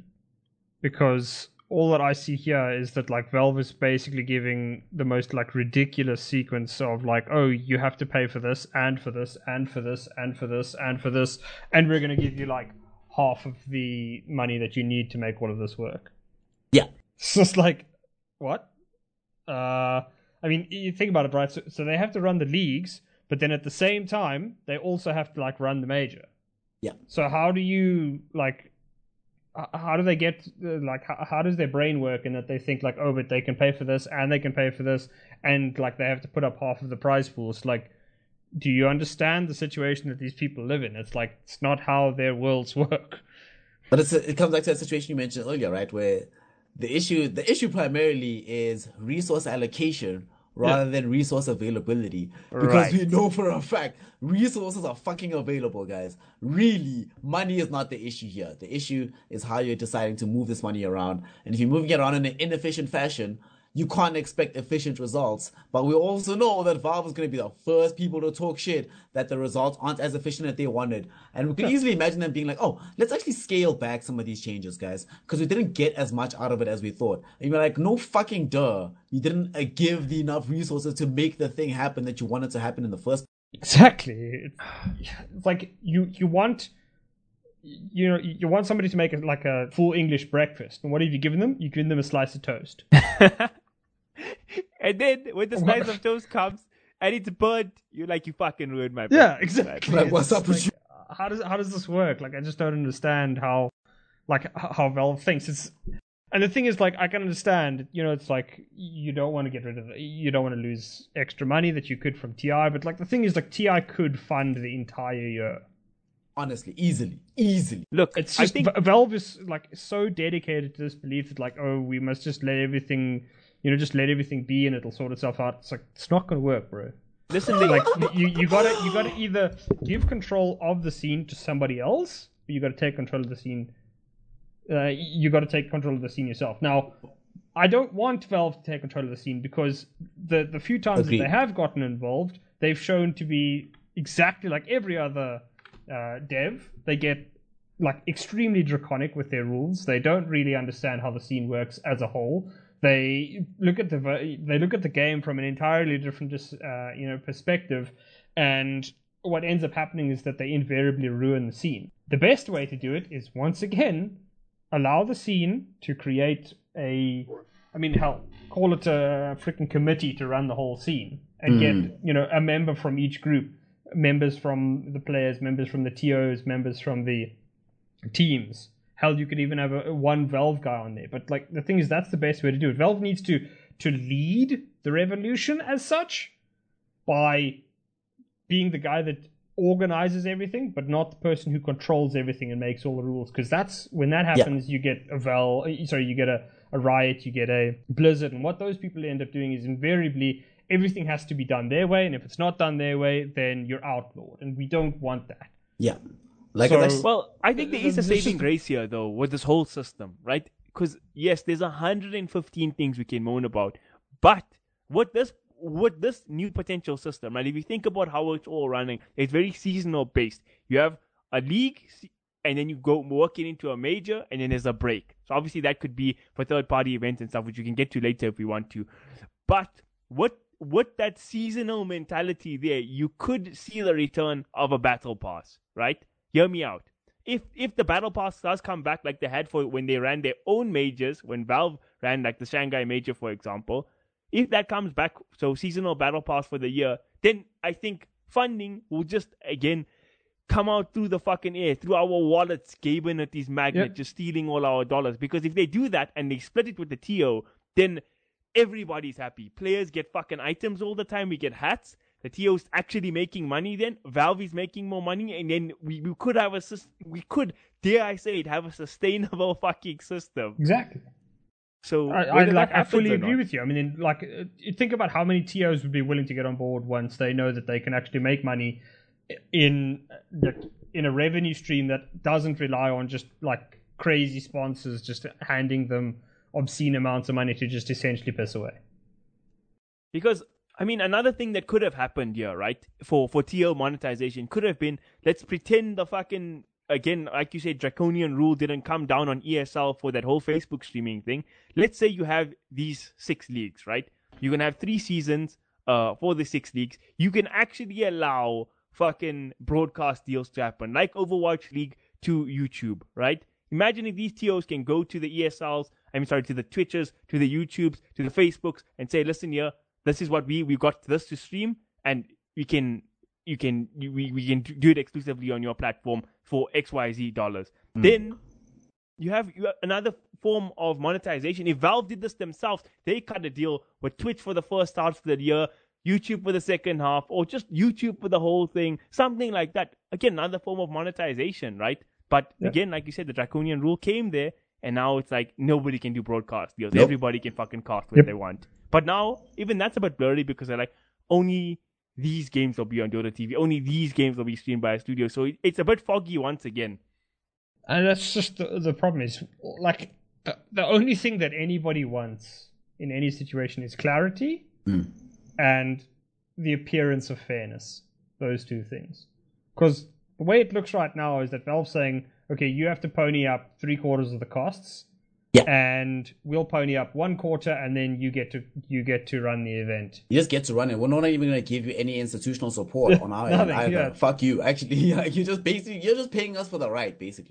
Because all that I see here is that like Valve is basically giving the most like ridiculous sequence of like, oh, you have to pay for this and for this and for this and for this and for this, and we're gonna give you like half of the money that you need to make all of this work. Yeah. So it's like, what? Uh, I mean, you think about it, right? So, so they have to run the leagues, but then at the same time, they also have to like run the major. Yeah. So how do you like? How do they get like? How, how does their brain work? In that they think like, oh, but they can pay for this and they can pay for this, and like they have to put up half of the prize pools. Like, do you understand the situation that these people live in? It's like it's not how their worlds work. But it's a, it comes back to that situation you mentioned earlier, right? Where the issue the issue primarily is resource allocation rather yeah. than resource availability. Because right. we know for a fact resources are fucking available, guys. Really, money is not the issue here. The issue is how you're deciding to move this money around. And if you're moving it around in an inefficient fashion, you can't expect efficient results. But we also know that Valve is going to be the first people to talk shit that the results aren't as efficient as they wanted. And we can easily imagine them being like, oh, let's actually scale back some of these changes, guys, because we didn't get as much out of it as we thought. And you're like, no fucking duh. You didn't uh, give the enough resources to make the thing happen that you wanted to happen in the first place. Exactly. It's like you, you want... You know, you want somebody to make a, like a full English breakfast. And what have you given them? You give them a slice of toast. And then when the slice of toast comes and it's burnt, you're like, you fucking ruined my breakfast. Yeah, exactly. Like, what's up with like, you? How does how does this work? Like, I just don't understand how, like, how Valve thinks. It's, and the thing is, like, I can understand. You know, it's like you don't want to get rid of it. You don't want to lose extra money that you could from T I. But like, the thing is, like, T I could fund the entire year. Honestly, easily, easily. Look, it's just I think Valve is like so dedicated to this belief that like, oh, we must just let everything, you know, just let everything be and it'll sort itself out. It's like it's not gonna work, bro. Listen, like you, you gotta you gotta either give control of the scene to somebody else, or you gotta take control of the scene. Uh, you gotta take control of the scene yourself. Now, I don't want Valve to take control of the scene because the the few times Agreed. that they have gotten involved, they've shown to be exactly like every other. Uh, dev, they get like extremely draconic with their rules. They don't really understand how the scene works as a whole. They look at the they look at the game from an entirely different, uh, you know, perspective, and what ends up happening is that they invariably ruin the scene. The best way to do it is once again allow the scene to create a, I mean, hell, call it a freaking committee to run the whole scene, and mm. get you know a member from each group. Members from the players, members from the T Os, members from the teams. Hell, you could even have a, one Valve guy on there. But like the thing is, that's the best way to do it. Valve needs to to lead the revolution as such by being the guy that organizes everything, but not the person who controls everything and makes all the rules. Because that's when that happens, yeah. you get a Valve. Sorry, you get a, a Riot, you get a Blizzard, and what those people end up doing is invariably. Everything has to be done their way, and if it's not done their way, then you're outlawed, and we don't want that. Yeah. Like so, actually, well, I think there is a saving grace here, though, with this whole system, right? Because, yes, there's one hundred fifteen things we can moan about, but what this with this new potential system, right, if you think about how it's all running, it's very seasonal based. You have a league, and then you go working into a major, and then there's a break. So obviously that could be for third-party events and stuff, which we can get to later if we want to. But what with that seasonal mentality there, you could see the return of a battle pass, right? Hear me out. If if the battle pass does come back like they had for when they ran their own majors, when Valve ran like the Shanghai major, for example, if that comes back, so seasonal battle pass for the year, then I think funding will just, again, come out through the fucking air, through our wallets, gaping at these magnets, yep. just stealing all our dollars. Because if they do that and they split it with the T O, then everybody's happy. Players get fucking items all the time. We get hats. The T O's actually making money then. Valve is making more money. And then we, we could have a we could, dare I say it, have a sustainable fucking system. Exactly. So I, I like I fully agree with you. I mean, like, think about how many T Os would be willing to get on board once they know that they can actually make money in the, in a revenue stream that doesn't rely on just like crazy sponsors just handing them obscene amounts of money to just essentially piss away. Because, I mean, another thing that could have happened here, right, for, for T O monetization could have been, let's pretend the fucking, again, like you said, draconian rule didn't come down on E S L for that whole Facebook streaming thing. Let's say you have these six leagues, right? You can have three seasons uh, for the six leagues. You can actually allow fucking broadcast deals to happen, like Overwatch League to YouTube, right? Imagine if these T Os can go to the E S Ls, I'm sorry, to the Twitches, to the YouTubes, to the Facebooks, and say, listen here, this is what we we got this to stream, and we can you can we we can do it exclusively on your platform for X Y Z dollars. Mm. Then you have, you have another form of monetization. If Valve did this themselves, they cut a deal with Twitch for the first half of the year, YouTube for the second half, or just YouTube for the whole thing, something like that. Again, another form of monetization, right? But yep. again, like you said, the draconian rule came there, and now it's like nobody can do broadcast deals. Nope. Everybody can fucking cast what yep. they want. But now, even that's a bit blurry because they're like, only these games will be on Dota T V, only these games will be streamed by a studio. So it, it's a bit foggy once again. And that's just the, the problem is, like, the, the only thing that anybody wants in any situation is clarity mm. and the appearance of fairness. Those two things. Because the way it looks right now is that Valve's saying, okay, you have to pony up three quarters of the costs, yeah. and we'll pony up one quarter, and then you get to you get to run the event. You just get to run it. We're not even going to give you any institutional support on our end either. Yeah. Fuck you. Actually, you just basically you're just paying us for the right, basically.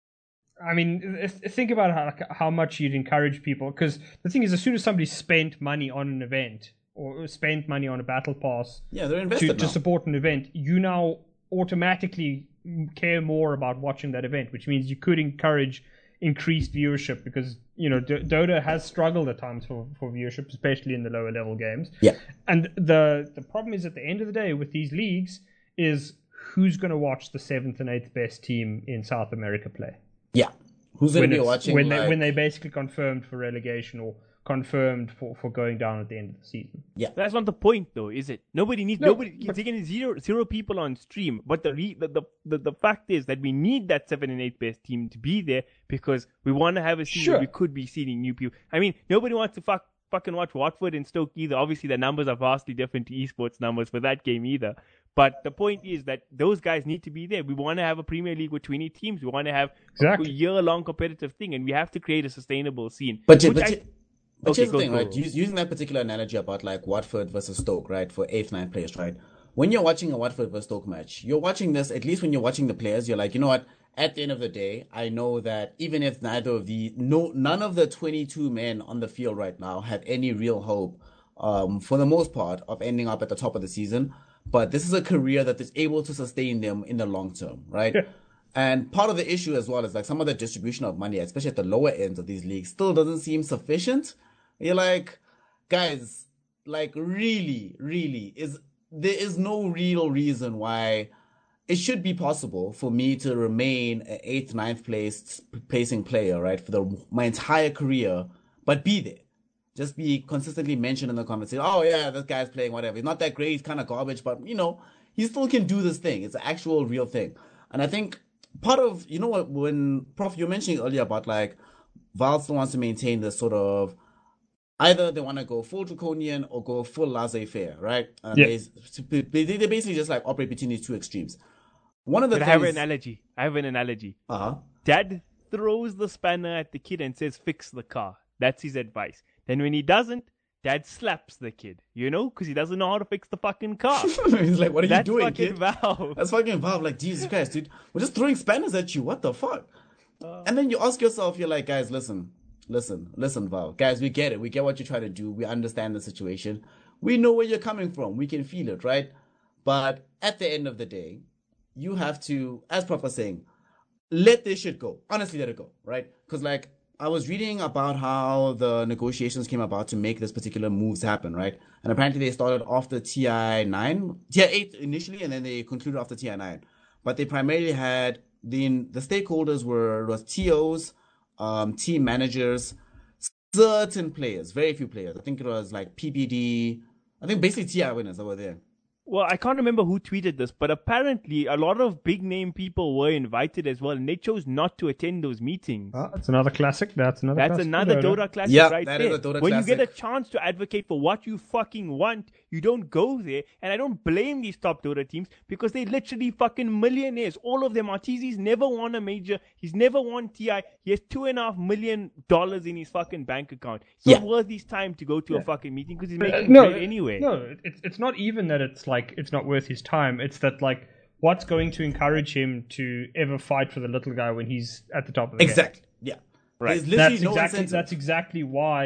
I mean, think about how how much you'd encourage people. Because the thing is, as soon as somebody spent money on an event or spent money on a battle pass, yeah, they're invested to, now. to support an event, you now automatically care more about watching that event, which means you could encourage increased viewership because, you know, D- Dota has struggled at times for, for viewership, especially in the lower level games. Yeah. And the the problem is, at the end of the day with these leagues, is who's going to watch the seventh and eighth best team in South America play? Yeah. Who's going to be watching? When, like... they, when they basically confirmed for relegation or confirmed for, for going down at the end of the season. Yeah. That's not the point, though, is it? Nobody needs, no, nobody, but... taking zero, zero people on stream. But the, re, the, the, the, the fact is that we need that seven and eight best team to be there because we want to have a season sure. where we could be seeing new people. I mean, nobody wants to fuck, fucking watch Watford and Stoke either. Obviously, the numbers are vastly different to esports numbers for that game either. But the point is that those guys need to be there. We want to have a Premier League with twenty teams. We want to have exactly. a year-long competitive thing, and we have to create a sustainable scene. But, but, I, but okay, here's the go, thing, go. right? Using that particular analogy about like Watford versus Stoke, right, for eighth, ninth place, right? When you're watching a Watford versus Stoke match, you're watching this, at least when you're watching the players, you're like, you know what? At the end of the day, I know that even if neither of the, no, none of the twenty-two men on the field right now have any real hope, um, for the most part, of ending up at the top of the season. But this is a career that is able to sustain them in the long term, right? Yeah. And part of the issue as well is like some of the distribution of money, especially at the lower ends of these leagues, still doesn't seem sufficient. You're like, guys, like really, really, is there is no real reason why it should be possible for me to remain an eighth, ninth place placing player, right, for the, my entire career, but be there. Just be consistently mentioned in the conversation. Oh, yeah, this guy's playing whatever. He's not that great. He's kind of garbage, but, you know, he still can do this thing. It's an actual real thing. And I think part of, you know what, when, Prof, you were mentioning earlier about, like, Valve still wants to maintain this sort of, either they want to go full draconian or go full laissez-faire, right? Uh, yeah. they, they, they basically just, like, operate between these two extremes. One of the but things... I have an analogy. I have an analogy. Uh-huh. Dad throws the spanner at the kid and says, fix the car. That's his advice. Then when he doesn't, Dad slaps the kid, you know, because he doesn't know how to fix the fucking car. He's like, what are That's you doing, fucking kid? Valve. That's fucking Valve. Like, Jesus Christ, dude. We're just throwing spanners at you. What the fuck? Uh, and then you ask yourself, you're like, guys, listen, listen, listen, Valve. Guys, we get it. We get what you're trying to do. We understand the situation. We know where you're coming from. We can feel it, right? But at the end of the day, you have to, as Prof was saying, let this shit go. Honestly, let it go, right? Because, like, I was reading about how the negotiations came about to make this particular moves happen, right? And apparently they started after T I nine, T I eight initially, and then they concluded after T I nine. But they primarily had, the the stakeholders were was T Os, um, team managers, certain players, very few players. I think it was like P B D, I think basically T I winners that were there. Well, I can't remember who tweeted this, but apparently a lot of big name people were invited as well, and they chose not to attend those meetings. Oh, that's another classic. That's another. That's classic another Dota, Dota classic yeah, right that there. Is a Dota when classic. you get a chance to advocate for what you fucking want, you don't go there. And I don't blame these top Dota teams because they're literally fucking millionaires. All of them. Arteezy's never won a major. He's never won T I. He has two and a half million dollars in his fucking bank account. It's yeah. not worth his time to go to yeah. a fucking meeting because he's uh, making no, great anyway. No, it's it's not even that it's like it's not worth his time. It's that like what's going to encourage him to ever fight for the little guy when he's at the top of the exactly. game? Yeah. Right. There's literally that's no exactly incentive. That's exactly why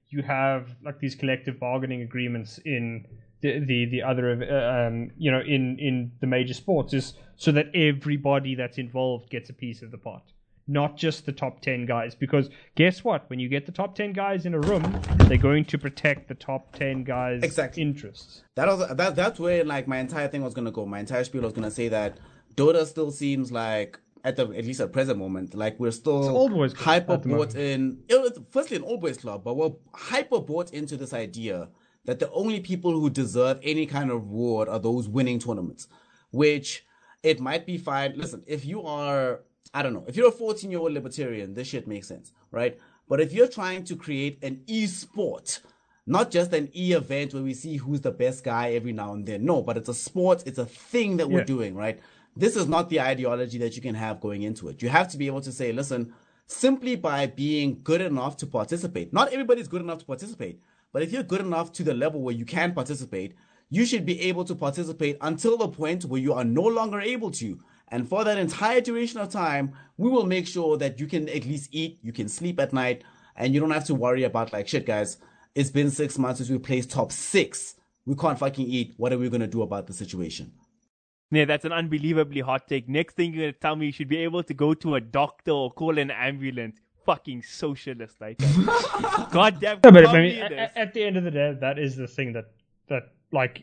you have like these collective bargaining agreements in the the, the other uh, um, you know in in the major sports, is so that everybody that's involved gets a piece of the pot, not just the top ten guys. Because guess what? When you get the top ten guys in a room, they're going to protect the top ten guys' exactly. interests. That was that. That's where like my entire thing was gonna go. My entire spiel was gonna say that Dota still seems like, at the at least at present moment, like we're still hyper bought in. It was firstly an old boys club, but we're hyper bought into this idea that the only people who deserve any kind of reward are those winning tournaments, which it might be fine. Listen, if you are, I don't know, if you're a fourteen-year-old libertarian, this shit makes sense, right? But if you're trying to create an e-sport, not just an e-event where we see who's the best guy every now and then, no, but it's a sport, it's a thing that we're yeah. doing, right? This is not the ideology that you can have going into it. You have to be able to say, listen, simply by being good enough to participate, not everybody's good enough to participate, but if you're good enough to the level where you can participate, you should be able to participate until the point where you are no longer able to. And for that entire duration of time, we will make sure that you can at least eat, you can sleep at night, and you don't have to worry about like, shit, guys, it's been six months since we placed top six. We can't fucking eat. What are we going to do about the situation? Yeah, that's an unbelievably hot take. Next thing you're going to tell me you should be able to go to a doctor or call an ambulance. Fucking socialist, I think. Goddamn. No, but I mean, at, at the end of the day, that is the thing that, that like,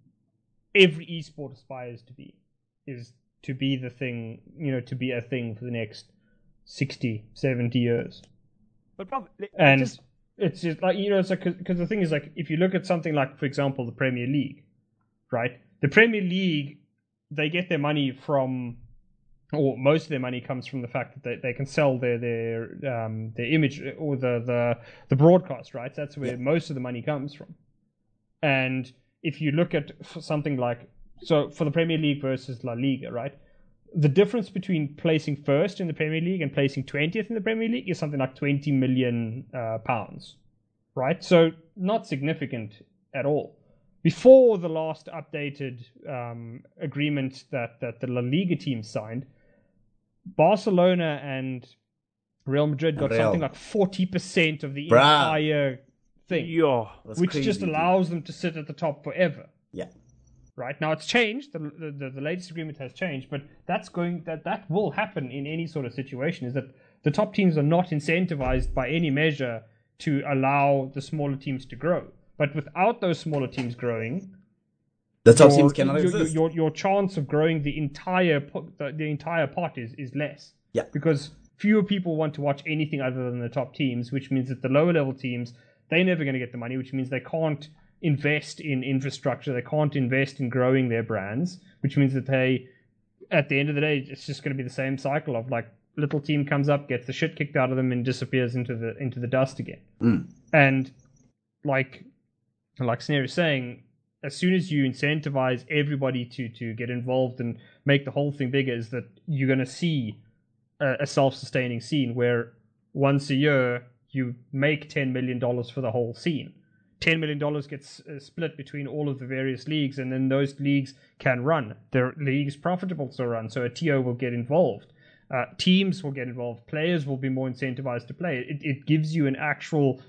every esport aspires to be. Is to be the thing, you know, to be a thing for the next sixty, seventy years. But probably, and just... it's just like, you know, it's like, because the thing is, like, if you look at something like, for example, the Premier League, right? The Premier League, they get their money from, or most of their money comes from the fact that they, they can sell their their um, their image or the, the the broadcast, right? That's where yeah. most of the money comes from. And if you look at something like, so for the Premier League versus La Liga, right? The difference between placing first in the Premier League and placing twentieth in the Premier League is something like twenty million uh, pounds, right? So not significant at all. Before the last updated um, agreement that, that the La Liga team signed, Barcelona and Real Madrid got Real. something like forty percent of the Bruh. entire thing, yeah, which crazy, just allows dude. them to sit at the top forever. Yeah. Right now, it's changed. The, the the latest agreement has changed, but that's going that that will happen in any sort of situation. Is that the top teams are not incentivized by any measure to allow the smaller teams to grow. But without those smaller teams growing, the top your, teams cannot your, exist. Your, your your chance of growing the entire the, the entire pot is, is less. Yeah. Because fewer people want to watch anything other than the top teams, which means that the lower level teams, they're never going to get the money, which means they can't invest in infrastructure, they can't invest in growing their brands, which means that they, at the end of the day, it's just going to be the same cycle of like, little team comes up, gets the shit kicked out of them, and disappears into the into the dust again. Mm. And like like Snare is saying, as soon as you incentivize everybody to to get involved and make the whole thing bigger, is that you're going to see a, a self-sustaining scene where once a year you make ten million dollars for the whole scene. ten million dollars gets uh, split between all of the various leagues, and then those leagues can run. The league is profitable to run, so a T O will get involved. Uh, teams will get involved. Players will be more incentivized to play. It, it gives you an actual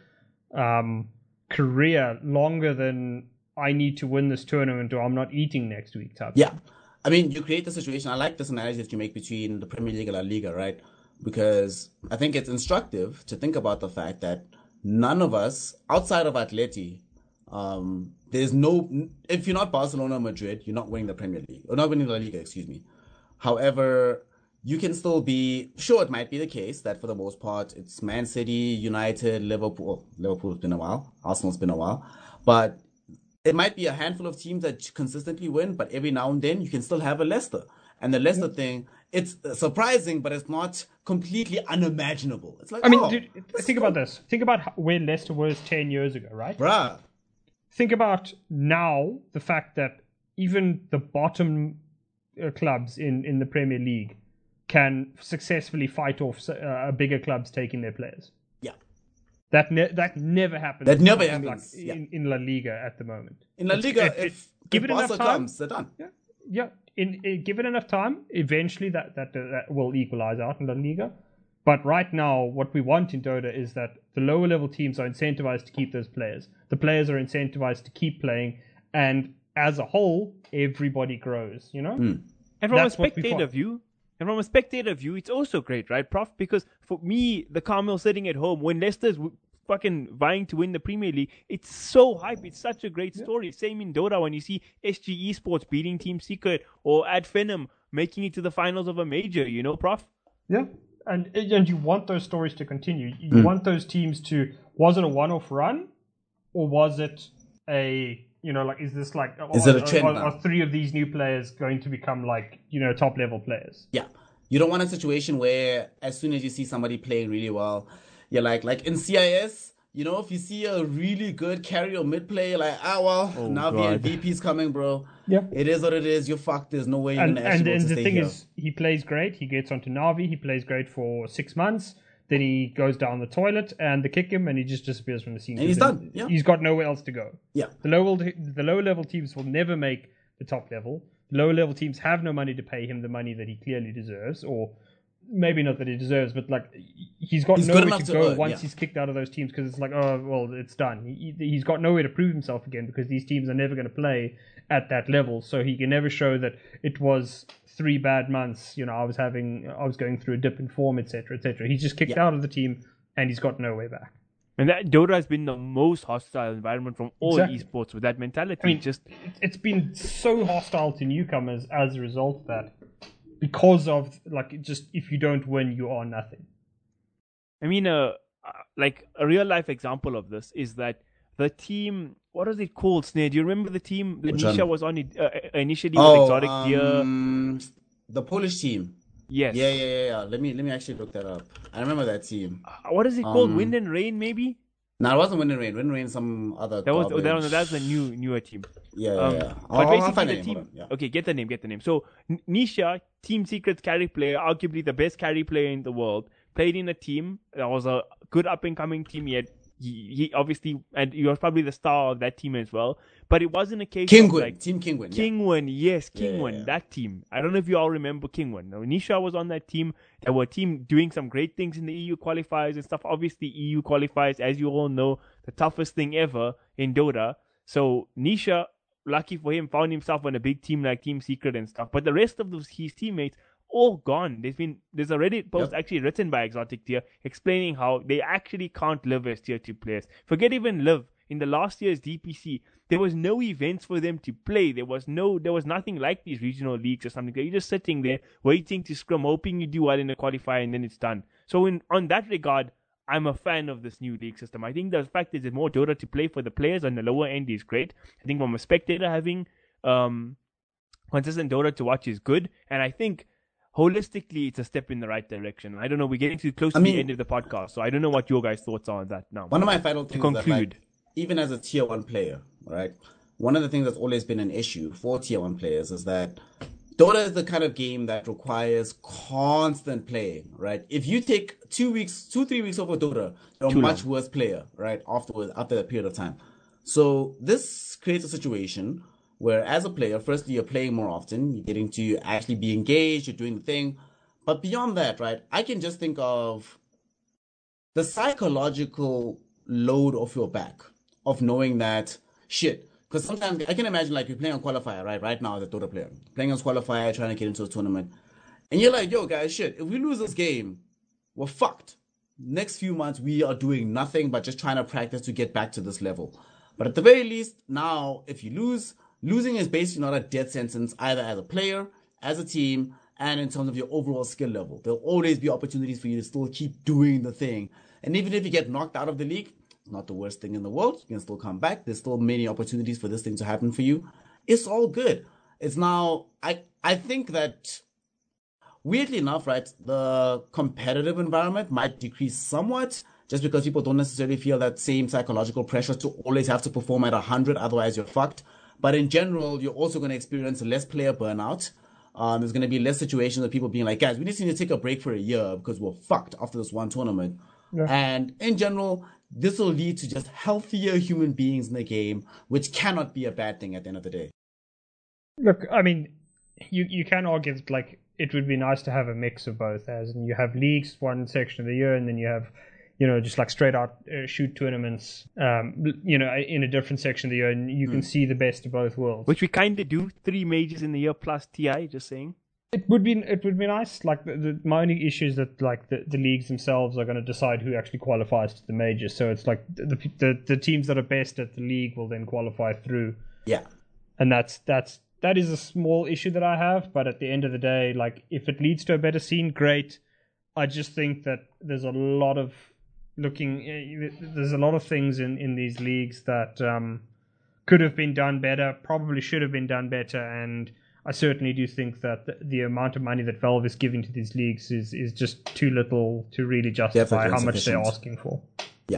um, career longer than I need to win this tournament or I'm not eating next week type. Yeah. I mean, you create the situation. I like this analogy that you make between the Premier League and La Liga, right? Because I think it's instructive to think about the fact that none of us, outside of Atleti, um, there's no, if you're not Barcelona or Madrid, you're not winning the Premier League, or not winning La Liga, excuse me. However, you can still be, sure, it might be the case that for the most part, it's Man City, United, Liverpool. Liverpool's been a while. Arsenal's been a while. But it might be a handful of teams that consistently win, but every now and then you can still have a Leicester. And the Leicester yeah. thing, it's surprising, but it's not completely unimaginable. It's like, I mean, oh, dude, think about this. Think about how, where Leicester was ten years ago, right? Bruh. Think about now the fact that even the bottom uh, clubs in, in the Premier League can successfully fight off uh, bigger clubs taking their players. Yeah. That ne- that never happens. That never happens. Like yeah. in, in La Liga at the moment. In La Liga, if, if, give if it Barca enough time, comes, they're done. Yeah. yeah. In, in give it enough time, eventually that that, uh, that will equalize out in La Liga. But right now, what we want in Dota is that the lower level teams are incentivized to keep those players. The players are incentivized to keep playing, and as a whole, everybody grows, you know? Mm. And from That's a spectator view, and from a spectator view, it's also great, right, Prof? Because for me, the Carmel sitting at home, when Leicester's fucking vying to win the Premier League, it's so hype. It's such a great story. Yeah. Same in Dota when you see S G Esports beating Team Secret or Ad Phenom making it to the finals of a major, you know, Prof? Yeah. And and you want those stories to continue. You mm. want those teams to, was it a one-off run? Or was it a, you know, like, is this like, is are, it a trend are, now? Are three of these new players going to become like, you know, top-level players? Yeah. You don't want a situation where as soon as you see somebody playing really well, you're like, like in C I S, you know, if you see a really good carry or mid player, like, ah, well, oh, now God. the M V P's coming, bro. Yeah. It is what it is. You're fucked. There's no way you're and, going to actually And, and the stay thing here. is, he plays great. He gets onto Na'Vi. He plays great for six months. Then he goes down the toilet and they kick him and he just disappears from the scene. And he's done. Yeah. He's got nowhere else to go. Yeah. The low, the lower level teams will never make the top level. The lower level teams have no money to pay him the money that he clearly deserves, or maybe not that he deserves, but like he's got he's nowhere to, to go earn, once yeah. he's kicked out of those teams, because it's like, oh, well, it's done. He, he's got nowhere to prove himself again because these teams are never going to play at that level. So he can never show that it was three bad months. You know, I was having, I was going through a dip in form, et cetera, et cetera. He's just kicked yeah. out of the team and he's got no way back. And that Dota has been the most hostile environment from all exactly. esports with that mentality. I mean, just it's been so hostile to newcomers as a result of that. Because of, like, just if you don't win, you are nothing. I mean, uh, like, a real-life example of this is that the team, what is it called, Snare? Do you remember the team that Which Nisha one? was on it, uh, initially oh, with Exotic um, Gear? The Polish team. Yes. Yeah, yeah, yeah, yeah. Let me, let me actually look that up. I remember that team. Uh, what is it called? Um, Wind and Rain, maybe? No, it wasn't Wind and Rain. Wind and Rain, some other. That was that was that's a new newer team. Yeah, um, yeah. yeah. But oh, basically, the team. Yeah. Okay, get the name. Get the name. So Nisha, Team Secret's carry player, arguably the best carry player in the world, played in a team that was a good up and coming team. Yet he, he obviously, and he was probably the star of that team as well. But it wasn't a case Kingwin, of like Team Kingwin. Kingwin, yeah. yes, Kingwin, yeah, yeah. that team. I don't know if you all remember Kingwin. Now, Nisha was on that team. They were a team doing some great things in the E U qualifiers and stuff. Obviously, E U qualifiers, as you all know, the toughest thing ever in Dota. So Nisha, lucky for him, found himself on a big team like Team Secret and stuff. But the rest of those, his teammates, all gone. There's been there's a Reddit post yep. actually written by Exotic Tier explaining how they actually can't live as tier two players. Forget even live. In the last year's D P C, there was no events for them to play. There was no, there was nothing like these regional leagues or something. You're just sitting there waiting to scrum, hoping you do well in the qualifier, and then it's done. So in on that regard, I'm a fan of this new league system. I think the fact that there's more Dota to play for the players on the lower end is great. I think from a spectator, having um, consistent Dota to watch is good. And I think holistically, it's a step in the right direction. I don't know. We're getting too close to I mean, the end of the podcast, so I don't know what your guys' thoughts are on that now. One of my final things to conclude. Is that, like, even as a tier one player, right? One of the things that's always been an issue for tier one players is that Dota is the kind of game that requires constant playing, right? If you take two weeks, two, three weeks off of Dota, you're a much worse player, right? Afterwards, after that period of time. So this creates a situation where as a player, firstly, you're playing more often, you're getting to actually be engaged, you're doing the thing. But beyond that, right, I can just think of the psychological load off your back of knowing that shit. Because sometimes I can imagine like you're playing on qualifier, right? Right now as a Dota player, playing on qualifier, trying to get into a tournament. And you're like, yo, guys, shit, if we lose this game, we're fucked. Next few months, we are doing nothing but just trying to practice to get back to this level. But at the very least, now, if you lose, losing is basically not a death sentence, either as a player, as a team, and in terms of your overall skill level. There'll always be opportunities for you to still keep doing the thing. And even if you get knocked out of the league, it's not the worst thing in the world. You can still come back. There's still many opportunities for this thing to happen for you. It's all good. It's now, I, I think that, weirdly enough, right, the competitive environment might decrease somewhat just because people don't necessarily feel that same psychological pressure to always have to perform at one hundred, otherwise you're fucked. But in general, you're also going to experience less player burnout. Um, there's going to be less situations of people being like, guys, we just need to take a break for a year because we're fucked after this one tournament. Yeah. And in general, this will lead to just healthier human beings in the game, which cannot be a bad thing at the end of the day. Look, I mean, you, you can argue that, like, it would be nice to have a mix of both, as in you have leagues one section of the year, and then you have, you know, just like straight out uh, shoot tournaments, um, you know, in a different section of the year, and you mm. can see the best of both worlds. Which we kind of do, three majors in the year plus T I, just saying. It would be it would be nice. Like the, the my only issue is that like the, the leagues themselves are going to decide who actually qualifies to the majors. So it's like the, the the teams that are best at the league will then qualify through. Yeah, and that's that's that is a small issue that I have. But at the end of the day, like if it leads to a better scene, great. I just think that there's a lot of looking. There's a lot of things in, in these leagues that um, could have been done better. Probably should have been done better, and I certainly do think that the, the amount of money that Valve is giving to these leagues is, is just too little to really justify how much they're asking for. Yeah.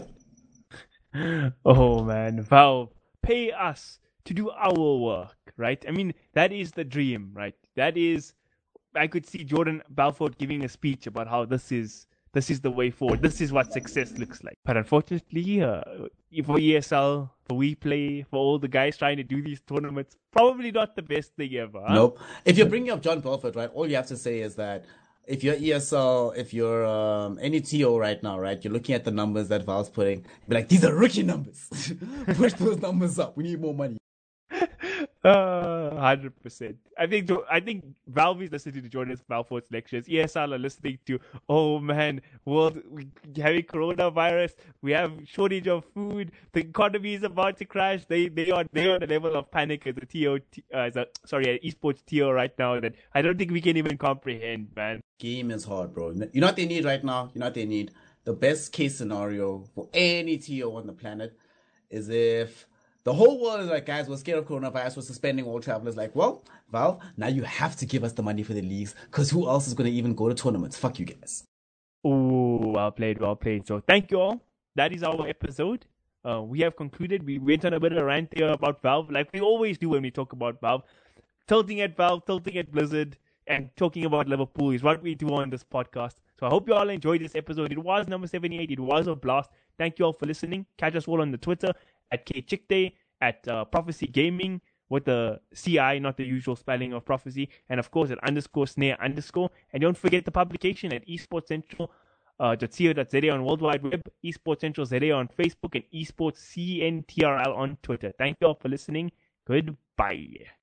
Oh man, Valve, pay us to do our work, right? I mean, that is the dream, right? That is, I could see Jordan Belfort giving a speech about how this is this is the way forward. This is what success looks like. But unfortunately, uh, for E S L, for WePlay, for all the guys trying to do these tournaments, probably not the best thing ever. Huh? Nope. If you're bringing up John Belfort, right, all you have to say is that if you're E S L, if you're um, any T O right now, right, you're looking at the numbers that Valve's putting, be like, these are rookie numbers. Push those numbers up. We need more money. Uh, one hundred percent. I think I think Valve is listening to Jordan Belfort's lectures. E S L are listening to, oh man, world we having coronavirus. We have shortage of food. The economy is about to crash. They they are they are on the level of panic as a T O, uh, as a sorry, an esports T O right now that I don't think we can even comprehend, man. Game is hard, bro. You know what they need right now? You know what they need? The best case scenario for any T O on the planet is if the whole world is like, guys, we're scared of coronavirus, we're suspending all travelers. Like, well, Valve, now you have to give us the money for the leagues, because who else is going to even go to tournaments? Fuck you guys. Oh, well played, well played. So thank you all. That is our episode. Uh, we have concluded. We went on a bit of a rant here about Valve, like we always do when we talk about Valve. Tilting at Valve, tilting at Blizzard, and talking about Liverpool is what we do on this podcast. So I hope you all enjoyed this episode. It was number seventy-eight. It was a blast. Thank you all for listening. Catch us all on the Twitter at KChickDay, at uh, Prophecy Gaming with the C I, not the usual spelling of prophecy, and of course at underscore snare underscore. And don't forget the publication at esportscentral dot co dot za on World Wide Web, Esports Central Z A on Facebook, and Esports C N T R L on Twitter. Thank you all for listening. Goodbye.